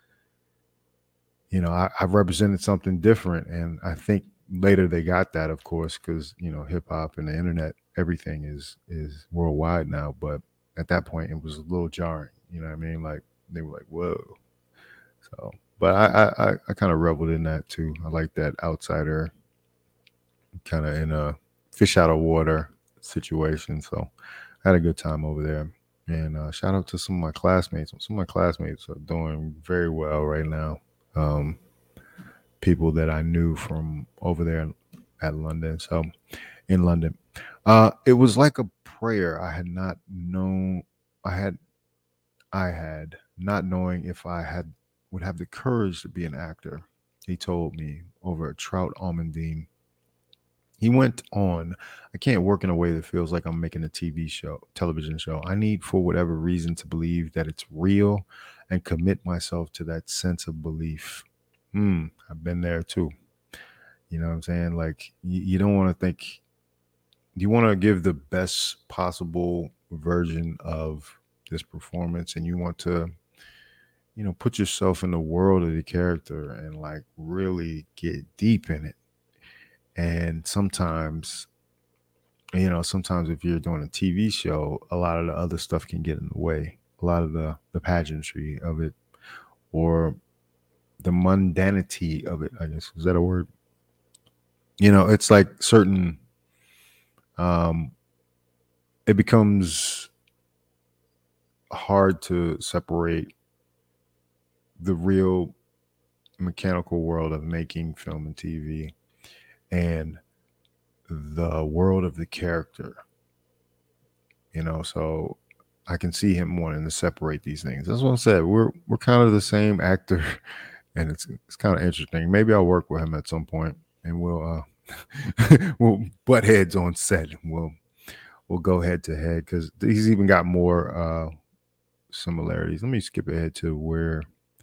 you know, I, I've represented something different, and I think later they got that, of course, because you know, hip hop and the internet, everything is is worldwide now. But at that point, it was a little jarring. You know what I mean? Like they were like, "Whoa." So, but I I, I, I kind of reveled in that too. I like that outsider, kind of in a fish out of water situation. So, I had a good time over there. And uh, shout out to some of my classmates. Some of my classmates are doing very well right now. Um, People that I knew from over there at London. So in London, uh, it was like a prayer. I had not known. I had. I had not knowing if I had would have the courage to be an actor. He told me over at Trout Almondine. He went on, I can't work in a way that feels like I'm making a T V show, television show. I need, for whatever reason, to believe that it's real and commit myself to that sense of belief. Hmm, I've been there too. You know what I'm saying? Like, you, you don't want to think, you want to give the best possible version of this performance, and you want to, you know, put yourself in the world of the character and like really get deep in it. And sometimes, you know, sometimes if you're doing a T V show, a lot of the other stuff can get in the way. A lot of the the pageantry of it, or the mundanity of it, I guess. Is that a word? You know, it's like certain um it becomes hard to separate the real mechanical world of making film and T V and the world of the character. You know, so I can see him wanting to separate these things. That's what I said. We're we're kind of the same actor, and it's it's kind of interesting. Maybe I'll work with him at some point, and we'll uh we'll butt heads on set. We'll we'll go head to head because he's even got more uh similarities. Let me skip ahead to where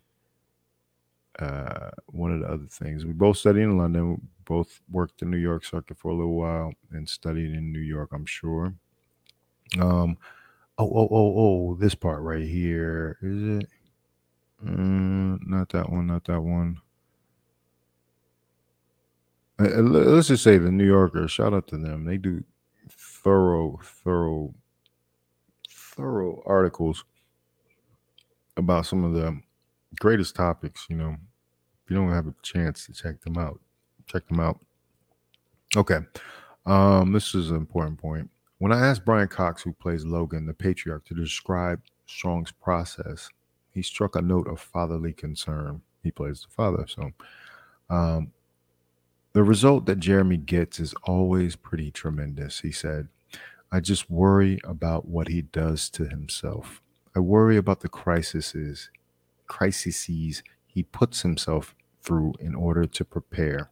uh one of the other things. We both studied in London. Both worked the New York circuit for a little while and studied in New York, I'm sure. Um, Oh, oh, oh, oh, this part right here. Is it? Mm, not that one, not that one. Uh, uh, le- let's just say the New Yorker. Shout out to them. They do thorough, thorough, thorough articles about some of the greatest topics. You know, if you don't have a chance to check them out, check them out. Okay. Um, this is an important point. When I asked Brian Cox, who plays Logan, the patriarch, to describe Strong's process, he struck a note of fatherly concern. He plays the father. So um, the result that Jeremy gets is always pretty tremendous, he said. I just worry about what he does to himself. I worry about the crises, crises he puts himself through in order to prepare.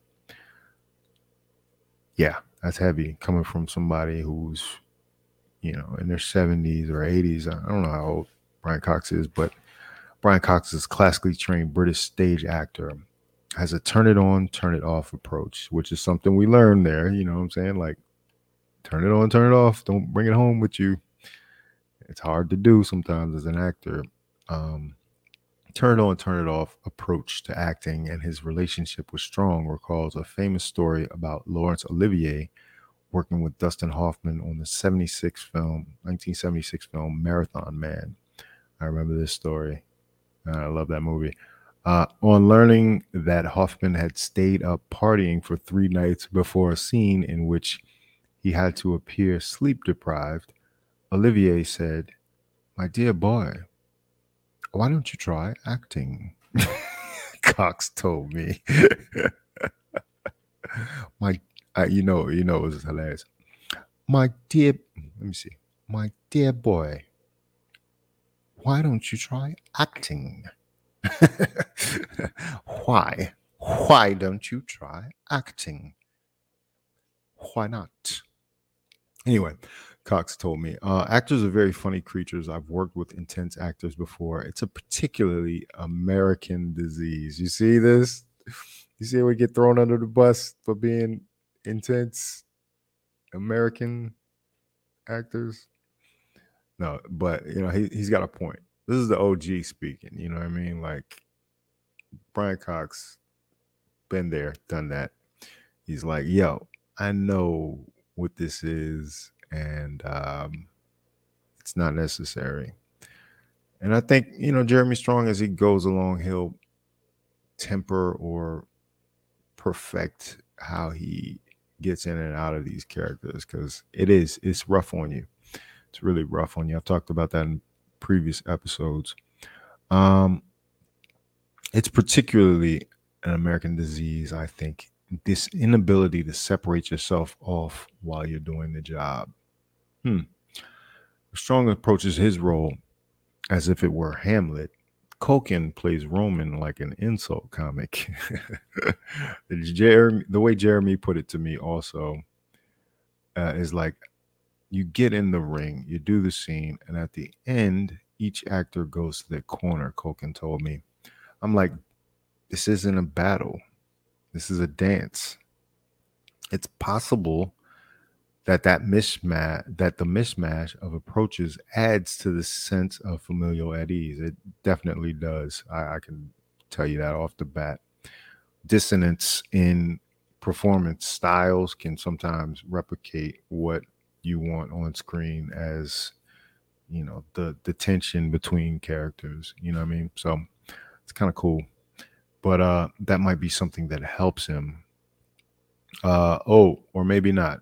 Yeah, that's heavy coming from somebody who's, you know, in their seventies or eighties. I don't know how old Brian Cox is, but Brian Cox is a classically trained British stage actor, has a turn it on, turn it off approach, which is something we learned there. You know what I'm saying? Like, turn it on, turn it off. Don't bring it home with you. It's hard to do sometimes as an actor. Um, turn it on, turn it off approach to acting and his relationship with Strong recalls a famous story about Laurence Olivier working with Dustin Hoffman on the seventy-six film, nineteen seventy-six film Marathon Man. I remember this story. I love that movie. Uh, on learning that Hoffman had stayed up partying for three nights before a scene in which he had to appear sleep deprived, Olivier said, "My dear boy, why don't you try acting?" Cox told me. My, uh, you know, you know, it was hilarious. My dear, let me see. My dear boy, why don't you try acting? Why? Why don't you try acting? Why not? Anyway, Cox told me, uh, actors are very funny creatures. I've worked with intense actors before. It's a particularly American disease. You see this? You see how we get thrown under the bus for being intense American actors? No, but, you know, he, he's got a point. This is the O G speaking. You know what I mean? Like, Brian Cox, been there, done that. He's like, yo, I know what this is, and um, it's not necessary. And I think, you know, Jeremy Strong, as he goes along, he'll temper or perfect how he gets in and out of these characters, because it is, it's rough on you. It's really rough on you. I've talked about that in previous episodes. Um, it's particularly an American disease, I think, this inability to separate yourself off while you're doing the job. Hmm. Strong approaches his role as if it were Hamlet. Culkin plays Roman like an insult comic. Jeremy, the way Jeremy put it to me also uh, is like, you get in the ring, you do the scene, and at the end, each actor goes to their corner, Culkin told me. I'm like, this isn't a battle. This is a dance. It's possible that that mismatch, that the mismatch of approaches adds to the sense of familial at ease. It definitely does. I, I can tell you that off the bat. Dissonance in performance styles can sometimes replicate what you want on screen as, you know, the the tension between characters. You know what I mean? So it's kind of cool. But uh, that might be something that helps him. Uh, oh, or maybe not.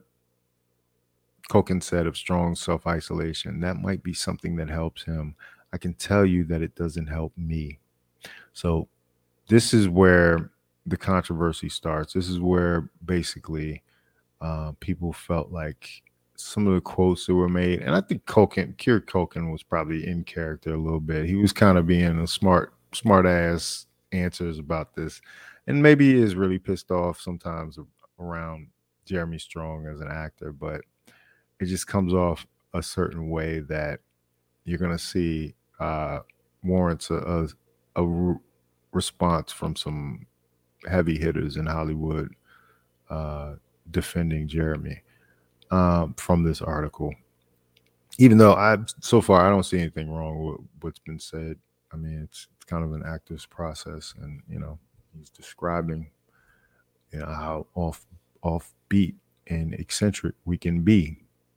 Culkin said of Strong self-isolation, that might be something that helps him. I can tell you that it doesn't help me. So this is where the controversy starts. This is where basically uh, people felt like some of the quotes that were made, and I think Culkin, Kieran Culkin was probably in character a little bit. He was kind of being a smart, smart ass answers about this. And maybe he is really pissed off sometimes around Jeremy Strong as an actor, but it just comes off a certain way that you're going to see uh, warrants a, a, a re- response from some heavy hitters in Hollywood uh, defending Jeremy um, from this article. Even though I, so far, I don't see anything wrong with what's been said. I mean, it's, it's kind of an actor's process, and you know, he's describing, you know, how off offbeat and eccentric we can be.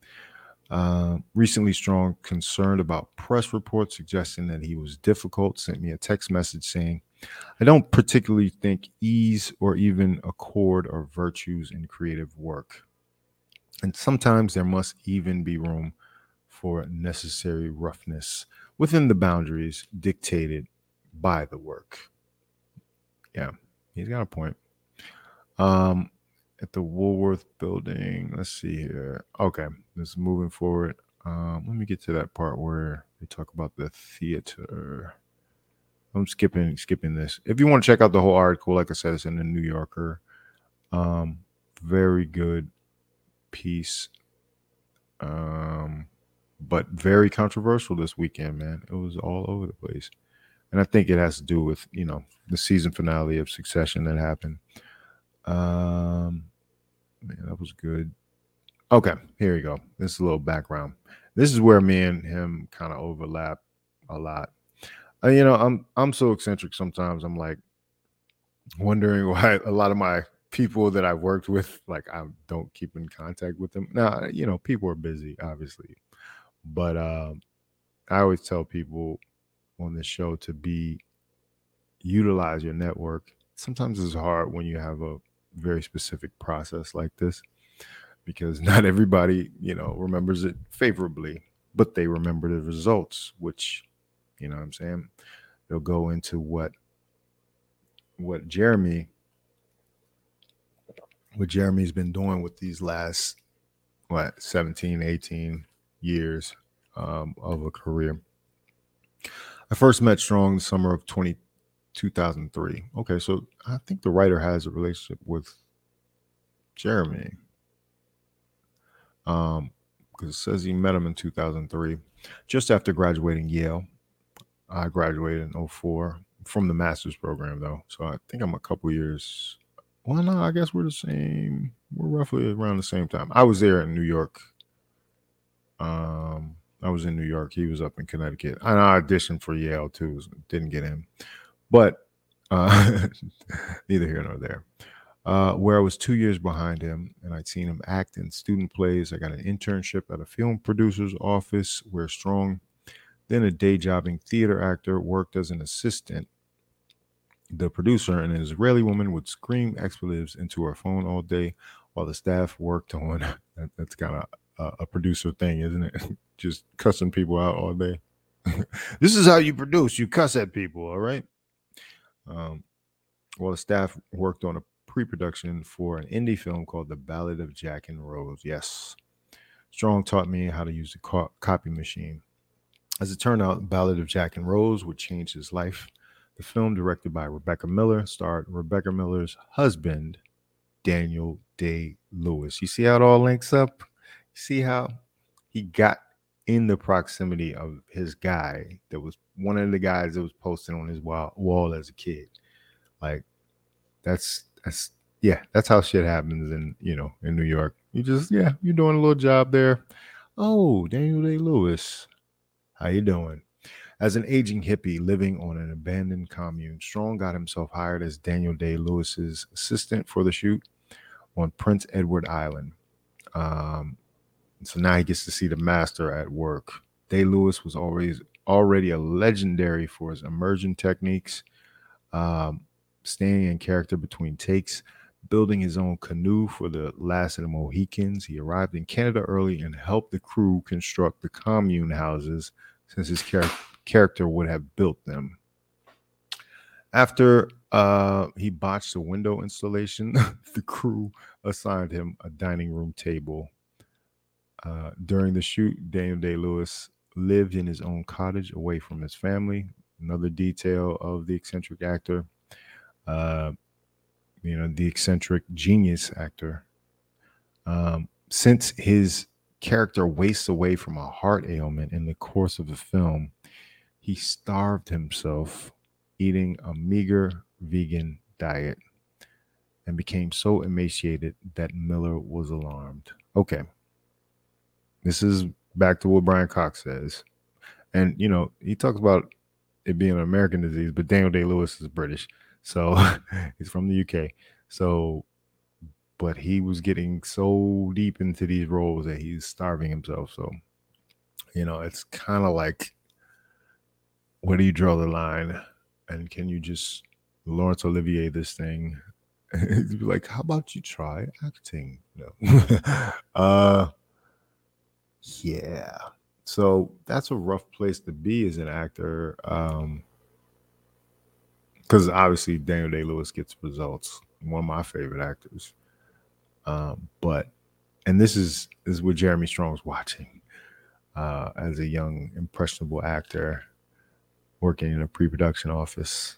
Uh, recently, Strong, concerned about press reports suggesting that he was difficult, sent me a text message saying, I don't particularly think ease or even accord are virtues in creative work. And sometimes there must even be room for necessary roughness within the boundaries dictated by the work. Yeah, he's got a point. Um, at the Woolworth building, let's see here. Okay, let's moving forward. Um, let me get to that part where they talk about the theater. I'm skipping skipping this. If you want to check out the whole article, like I said, it's in the New Yorker. Um, very good piece. Um, but very controversial this weekend, man. It was all over the place. And I think it has to do with, you know, the season finale of Succession that happened. Um, man, that was good. Okay, here we go. This is a little background. This is where me and him kind of overlap a lot. Uh, you know, I'm I'm so eccentric sometimes. I'm like wondering why a lot of my people that I've worked with, like I don't keep in contact with them. Now, you know, people are busy, obviously. But um, I always tell people on this show to be utilize your network. Sometimes it's hard when you have a very specific process like this because not everybody, you know, remembers it favorably, but they remember the results, which, you know what I'm saying? They'll go into what what Jeremy what Jeremy's been doing with these last what seventeen, eighteen years um, of a career. I first met Strong the summer of twenty, two thousand three. Okay, so I think the writer has a relationship with Jeremy. Um, because it says he met him in two thousand three, just after graduating Yale. I graduated in oh four from the master's program, though. So I think I'm a couple years. Well, no, I guess we're the same. We're roughly around the same time. I was there in New York. Um, I was in New York. He was up in Connecticut. And I auditioned for Yale too. Didn't get in, but uh, neither here nor there. Uh, where I was two years behind him, and I'd seen him act in student plays. I got an internship at a film producer's office where Strong, then a day jobbing theater actor, worked as an assistant. The producer, an Israeli woman, would scream expletives into her phone all day while the staff worked on. That, that's kind of a, a producer thing, isn't it? Just cussing people out all day. This is how you produce. You cuss at people, all right? Um, while the staff worked on a pre-production for an indie film called The Ballad of Jack and Rose. Yes. Strong taught me how to use the co- copy machine. As it turned out, Ballad of Jack and Rose would change his life. The film, directed by Rebecca Miller, starred Rebecca Miller's husband, Daniel Day-Lewis. You see how it all links up? You see how he got in the proximity of his guy that was one of the guys that was posting on his wall, wall as a kid. Like, that's, that's, yeah, that's how shit happens in, you know, in New York. You just, yeah, you're doing a little job there. Oh, Daniel Day-Lewis. How you doing? As an aging hippie living on an abandoned commune, Strong got himself hired as Daniel Day-Lewis's assistant for the shoot on Prince Edward Island. Um, so now he gets to see the master at work. Day-Lewis was always already a legendary for his immersion techniques, um, staying in character between takes, building his own canoe for the Last of the Mohicans. He arrived in Canada early and helped the crew construct the commune houses since his char- character would have built them. After uh, he botched a window installation, the crew assigned him a dining room table. Uh, during the shoot, Daniel Day-Lewis lived in his own cottage away from his family. Another detail of the eccentric actor, uh, you know, the eccentric genius actor. Um, since his character wastes away from a heart ailment in the course of the film, he starved himself eating a meager vegan diet and became so emaciated that Miller was alarmed. Okay. This is back to what Brian Cox says. And, you know, he talks about it being an American disease, but Daniel Day-Lewis is British. So he's from the U K. So but he was getting so deep into these roles that he's starving himself. So, you know, it's kind of like, where do you draw the line? And can you just Laurence Olivier this thing? Like, how about you try acting? No. uh, yeah. So that's a rough place to be as an actor. Um, because obviously Daniel Day-Lewis gets results. One of my favorite actors. Um, but and this is this is what Jeremy Strong's watching uh, as a young impressionable actor working in a pre-production office.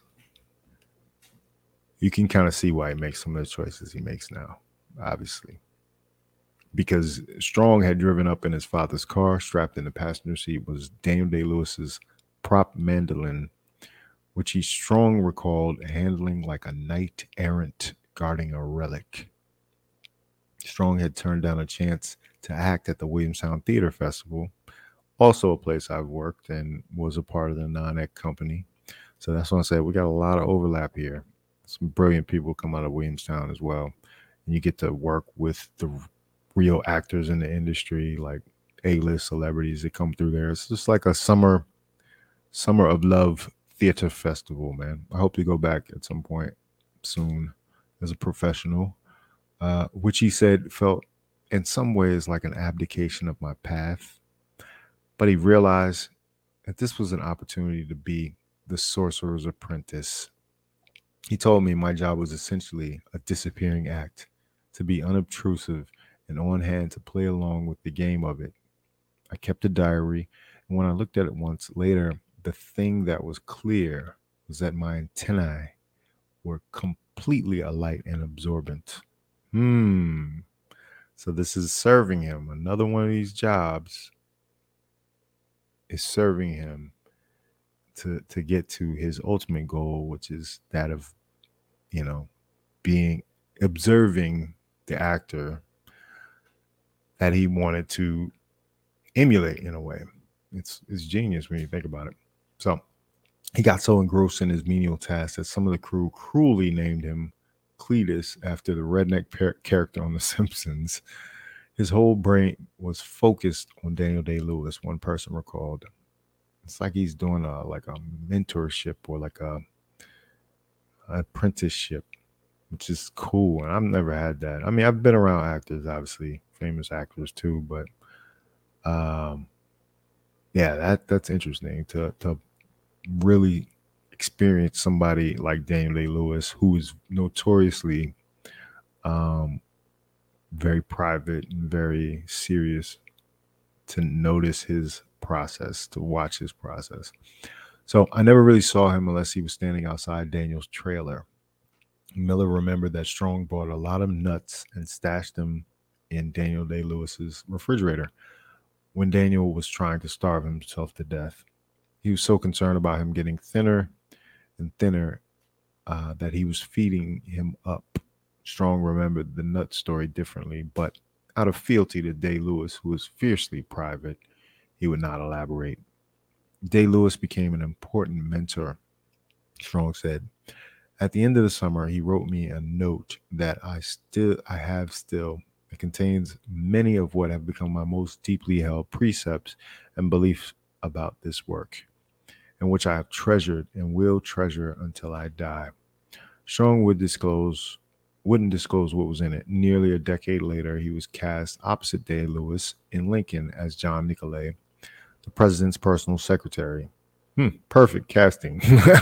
You can kind of see why he makes some of the choices he makes now, obviously. Because Strong had driven up in his father's car. Strapped in the passenger seat was Daniel Day-Lewis's prop mandolin, which he Strong recalled handling like a knight errant guarding a relic. Strong had turned down a chance to act at the Williamstown Theater Festival, also a place I've worked and was a part of the non-ec company. So that's what I said. We got a lot of overlap here. Some brilliant people come out of Williamstown as well. And you get to work with the real actors in the industry, like A-list celebrities that come through there. It's just like a summer, summer of love theater festival, man. I hope to go back at some point soon as a professional, uh, which he said felt in some ways like an abdication of my path. But he realized that this was an opportunity to be the sorcerer's apprentice. He told me my job was essentially a disappearing act, to be unobtrusive and on hand to play along with the game of it. I kept a diary, and when I looked at it once later, the thing that was clear was that my antennae were completely alight and absorbent. Hmm. So this is serving him. Another one of these jobs is serving him to to get to his ultimate goal, which is that of, you know, being observing the actor that he wanted to emulate in a way. It's it's genius when you think about it. So he got so engrossed in his menial tasks that some of the crew cruelly named him Cletus after the redneck par- character on The Simpsons. His whole brain was focused on Daniel Day-Lewis, one person recalled. It's like he's doing a like a mentorship or like a, a apprenticeship, which is cool. And I've never had that. I mean, I've been around actors, obviously, famous actors too, but um, yeah, that that's interesting to to really experience somebody like Daniel Day-Lewis, who is notoriously um, very private and very serious, to notice his process, to watch his process. So I never really saw him unless he was standing outside Daniel's trailer. Miller remembered that Strong bought a lot of nuts and stashed them in Daniel Day-Lewis's refrigerator when Daniel was trying to starve himself to death. He was so concerned about him getting thinner and thinner uh, that he was feeding him up. Strong remembered the nut story differently, but out of fealty to Day-Lewis, who was fiercely private, he would not elaborate. Day-Lewis became an important mentor, Strong said. At the end of the summer, he wrote me a note that I still I have still. It contains many of what have become my most deeply held precepts and beliefs about this work, and which I have treasured and will treasure until I die. Strong would disclose wouldn't disclose what was in it. Nearly a decade later, he was cast opposite Day-Lewis in Lincoln as John Nicolay, the president's personal secretary. Hmm, perfect casting.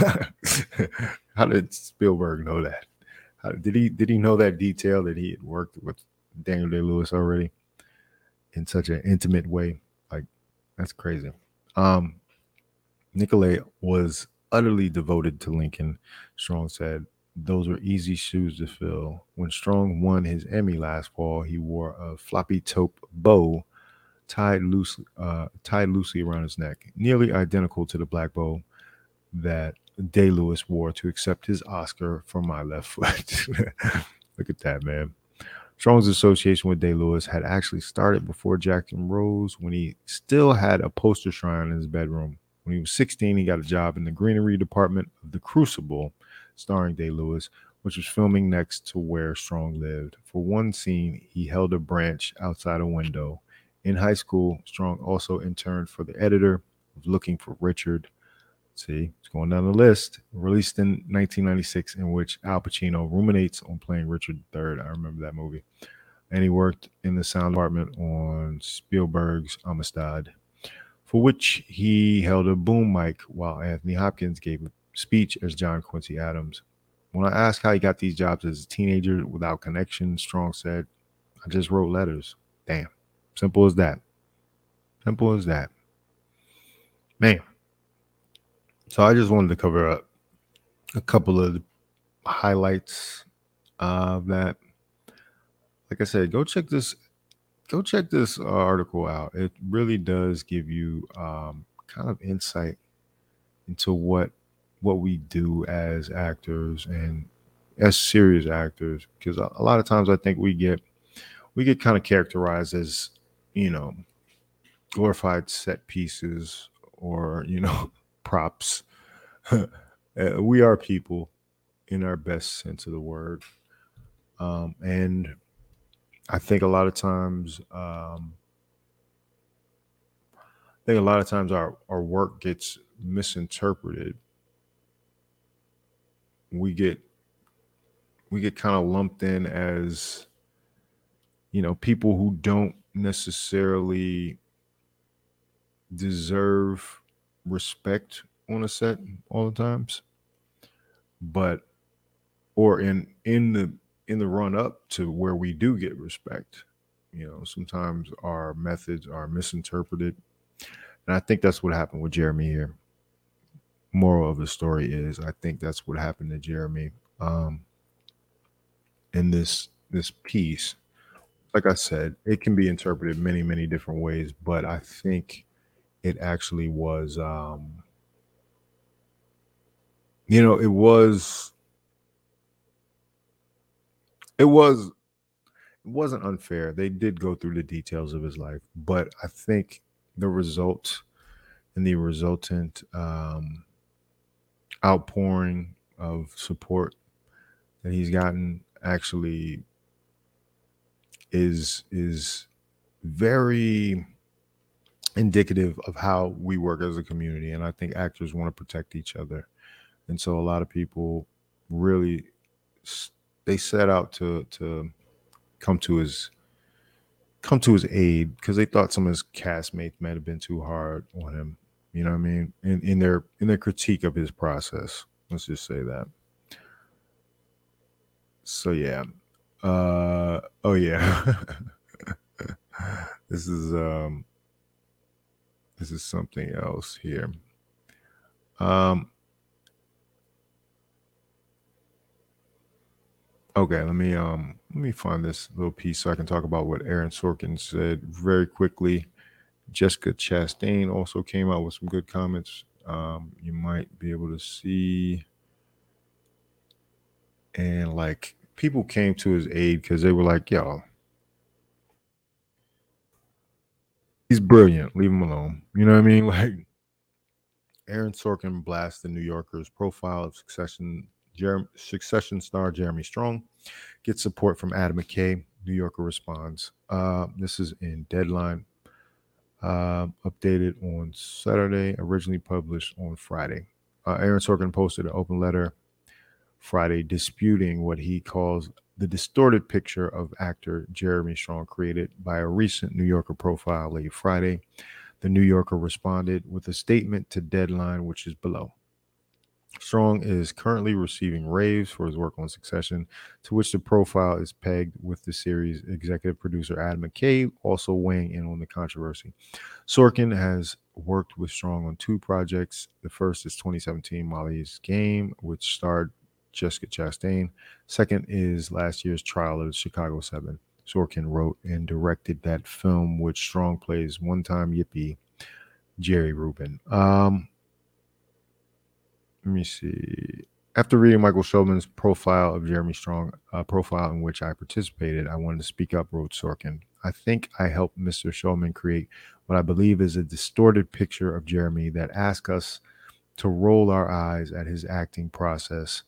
How did Spielberg know that? How, did he did he know that detail that he had worked with Daniel Day-Lewis already in such an intimate way? Like, that's crazy. Um, Nicolay was utterly devoted to Lincoln, Strong said. Those were easy shoes to fill. When Strong won his Emmy last fall, he wore a floppy taupe bow tied loosely, uh, tied loosely around his neck, nearly identical to the black bow that Day-Lewis wore to accept his Oscar for My Left Foot. Look at that, man. Strong's association with Day-Lewis had actually started before Jackson Rose, when he still had a poster shrine in his bedroom. When he was sixteen, he got a job in the greenery department of The Crucible, starring Day-Lewis, which was filming next to where Strong lived. For one scene, he held a branch outside a window. In high school, Strong also interned for the editor of Looking for Richard. See, it's going down the list. Released in nineteen ninety-six, in which Al Pacino ruminates on playing Richard the Third. I remember that movie. And he worked in the sound department on Spielberg's Amistad, for which he held a boom mic while Anthony Hopkins gave a speech as John Quincy Adams. When I asked how he got these jobs as a teenager without connection, Strong said, I just wrote letters. Damn. Simple as that. Simple as that. Man. So I just wanted to cover up a couple of highlights of that. Like I said, go check this. Go check this uh, article out. It really does give you um, kind of insight into what what we do as actors and as serious actors. Because a, a lot of times I think we get we get kind of characterized as, you know, glorified set pieces or, you know, props. uh, we are people in our best sense of the word. Um, and I think a lot of times, um, I think a lot of times our, our work gets misinterpreted. We get we get kind of lumped in as, you know, people who don't necessarily deserve respect on a set all the times, but or in in the in the run up to where we do get respect. You know, sometimes our methods are misinterpreted. And I think that's what happened with Jeremy here. Moral of the story is I think that's what happened to Jeremy um, in this this piece. Like I said, it can be interpreted many, many different ways, but I think it actually was um, you know, it was it was it wasn't unfair. They did go through the details of his life, but I think the result and the resultant um, outpouring of support that he's gotten actually is is very indicative of how we work as a community. And I think actors want to protect each other, and so a lot of people really they set out to to come to his come to his aid because they thought some of his castmates might have been too hard on him. You know what I mean? In in their in their critique of his process. Let's just say that. So yeah. Uh oh yeah. this is um this is something else here. Um okay, let me um let me find this little piece so I can talk about what Aaron Sorkin said very quickly. Jessica Chastain also came out with some good comments. Um, you might be able to see. And like people came to his aid because they were like, yo, he's brilliant. Leave him alone. You know what I mean? Like Aaron Sorkin blasts the New Yorker's profile of Succession Jer- Succession star Jeremy Strong. Gets support from Adam McKay. New Yorker responds. Uh, this is in Deadline. Uh, updated on Saturday, originally published on Friday. Uh, Aaron Sorkin posted an open letter Friday disputing what he calls the distorted picture of actor Jeremy Strong created by a recent New Yorker profile late Friday. The New Yorker responded with a statement to Deadline, which is below. Strong is currently receiving raves for his work on Succession, to which the profile is pegged, with the series executive producer Adam McKay also weighing in on the controversy. Sorkin has worked with Strong on two projects. The first is twenty seventeen Molly's Game, which starred Jessica Chastain. Second is last year's Trial of the Chicago Seven. Sorkin wrote and directed that film, which Strong plays one-time yippee Jerry Rubin. Um, let me see. After reading Michael Shulman's profile of Jeremy Strong, a profile in which I participated, I wanted to speak up, wrote Sorkin. I think I helped Mister Shulman create what I believe is a distorted picture of Jeremy that asks us to roll our eyes at his acting process.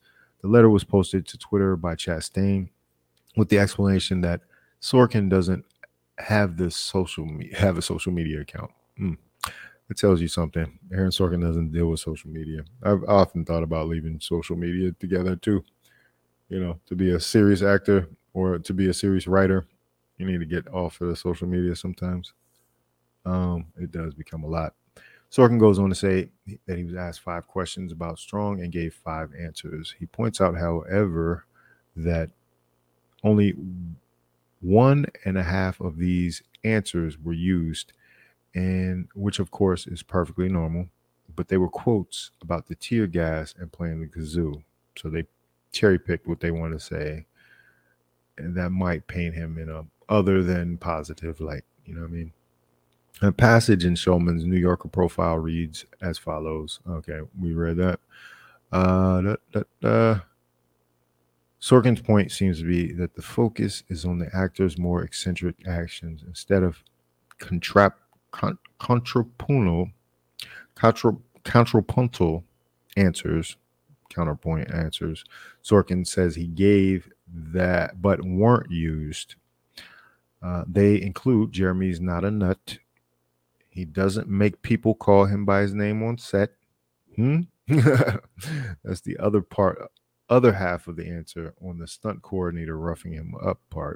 The letter was posted to Twitter by Chastain with the explanation that Sorkin doesn't have this social me- have a social media account. Mm. It tells you something. Aaron Sorkin doesn't deal with social media. I've often thought about leaving social media together too. You know, to be a serious actor or to be a serious writer, you need to get off of the social media sometimes. Um, it does become a lot. Sorkin goes on to say that he was asked five questions about Strong and gave five answers. He points out, however, that only one and a half of these answers were used, and which of course is perfectly normal, but they were quotes about the tear gas and playing the kazoo. So they cherry picked what they want to say, and that might paint him in a other than positive light. You know what I mean? A passage in Shulman's New Yorker profile reads as follows. Okay, we read that. Uh, da, da, da. Sorkin's point seems to be that the focus is on the actor's more eccentric actions instead of contrap, con, contrapuntal, contra, contrapuntal answers, counterpoint answers. Sorkin says he gave that but weren't used. Uh, they include Jeremy's not a nut. He doesn't make people call him by his name on set. Hmm? That's the other part, other half of the answer on the stunt coordinator roughing him up part.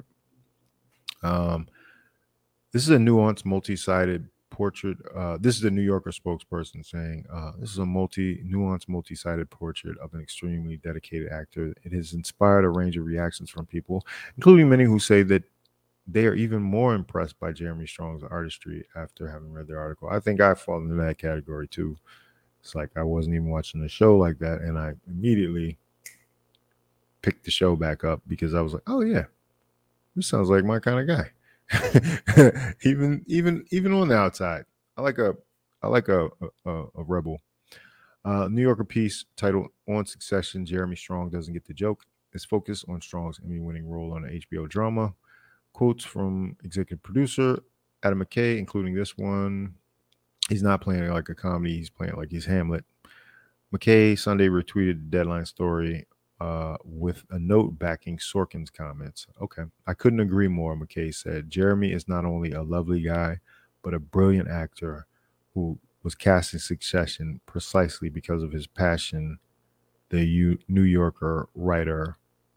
Um, this is a nuanced, multi-sided portrait. Uh, this is a New Yorker spokesperson saying, uh, this is a multi, nuanced, multi-sided portrait of an extremely dedicated actor. It has inspired a range of reactions from people, including many who say that they are even more impressed by Jeremy Strong's artistry after having read their article. I think I fall into that category too. It's like I wasn't even watching the show like that, and I immediately picked the show back up because I was like, "Oh yeah, this sounds like my kind of guy." even even even on the outside, I like a I like a a, a rebel. Uh, New Yorker piece titled "On Succession: Jeremy Strong Doesn't Get the Joke" is focused on Strong's Emmy-winning role on an H B O drama. Quotes from executive producer Adam McKay, including this one. He's not playing like a comedy. He's playing like he's Hamlet. McKay Sunday retweeted the Deadline story uh, with a note backing Sorkin's comments. Okay. I couldn't agree more, McKay said. Jeremy is not only a lovely guy, but a brilliant actor who was cast in Succession precisely because of his passion, the U- New Yorker writer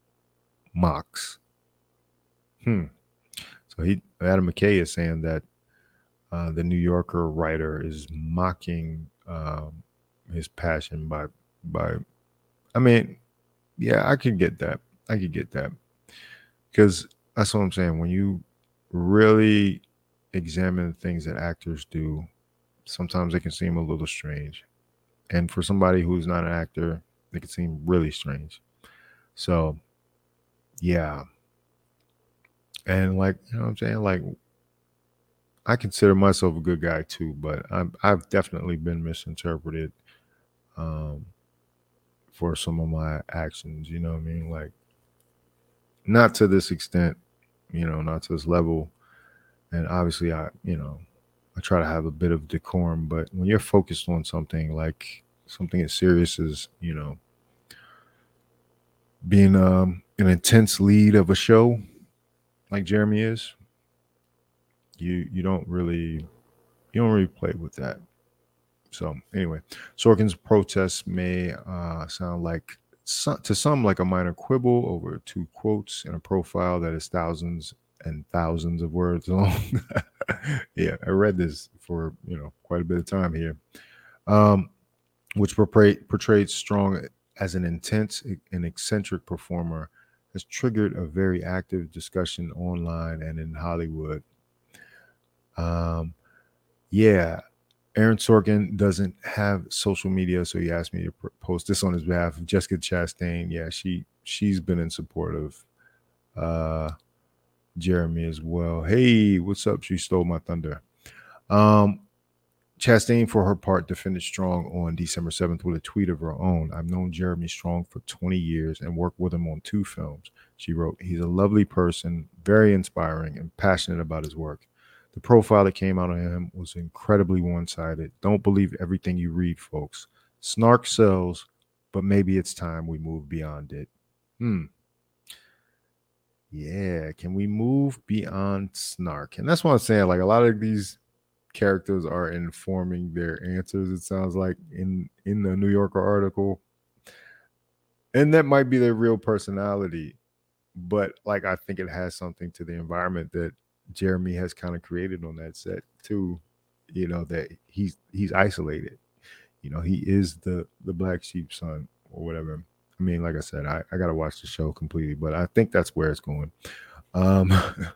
mocks. Hmm. So he Adam McKay is saying that uh, the New Yorker writer is mocking um, his passion by by. I mean, yeah, I could get that. I could get that because that's what I'm saying. When you really examine the things that actors do, sometimes it can seem a little strange, and for somebody who's not an actor, it can seem really strange. So, yeah, and like you know what I'm saying, like I consider myself a good guy too, but I'm, I've definitely been misinterpreted um, for some of my actions. You know what I mean? Like, not to this extent, you know, not to this level. And obviously, I, you know, I try to have a bit of decorum. But when you're focused on something like something as serious as, you know, being um, an intense lead of a show like Jeremy is, you you don't really you don't really play with that. So anyway, Sorkin's protests may uh, sound like so, to some like a minor quibble over two quotes in a profile that is thousands and thousands of words long. Yeah, I read this for you know quite a bit of time here, um, which portray, portrayed Strong as an intense and eccentric performer has triggered a very active discussion online and in Hollywood. Um, yeah, Aaron Sorkin doesn't have social media, so he asked me to pr- post this on his behalf. Jessica Chastain, yeah, she she's been in support of uh, Jeremy as well. Hey, what's up? She stole my thunder. Um, Chastain, for her part, defended Strong on December seventh with a tweet of her own. I've known Jeremy Strong for twenty years and worked with him on two films. She wrote, he's a lovely person, very inspiring, and passionate about his work. The profile that came out on him was incredibly one-sided. Don't believe everything you read, folks. Snark sells, but maybe it's time we move beyond it. Hmm. Yeah, can we move beyond snark? And that's what I'm saying. Like a lot of these characters are informing their answers. It sounds like in in the New Yorker article, and that might be their real personality. But like I think it has something to the environment that Jeremy has kind of created on that set too. You know that he's he's isolated. You know he is the the black sheep son or whatever. I mean, like I said, I, I gotta watch the show completely, but I think that's where it's going. Um,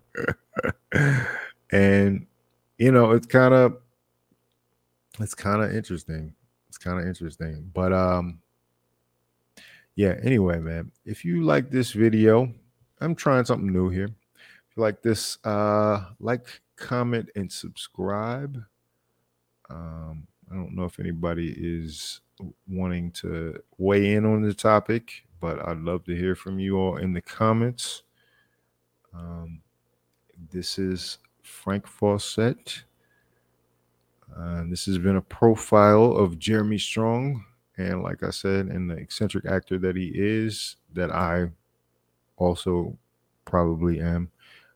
and you know, it's kind of it's kind of interesting. It's kind of interesting, but um, yeah. Anyway, man, if you like this video, I'm trying something new here. If you like this, uh, like, comment, and subscribe. Um, I don't know if anybody is wanting to weigh in on the topic, but I'd love to hear from you all in the comments. Um, this is Frank Fawcett. Uh, this has been a profile of Jeremy Strong. And like I said, and the eccentric actor that he is, that I also probably am.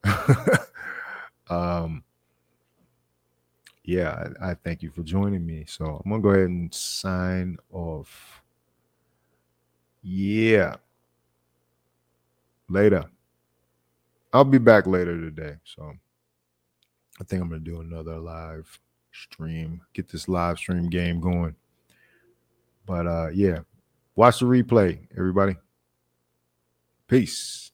um, yeah, I, I thank you for joining me. So I'm going to go ahead and sign off. Yeah. Later. I'll be back later today. So I think I'm going to do another live stream, get this live stream game going. But uh yeah, watch the replay, everybody. Peace.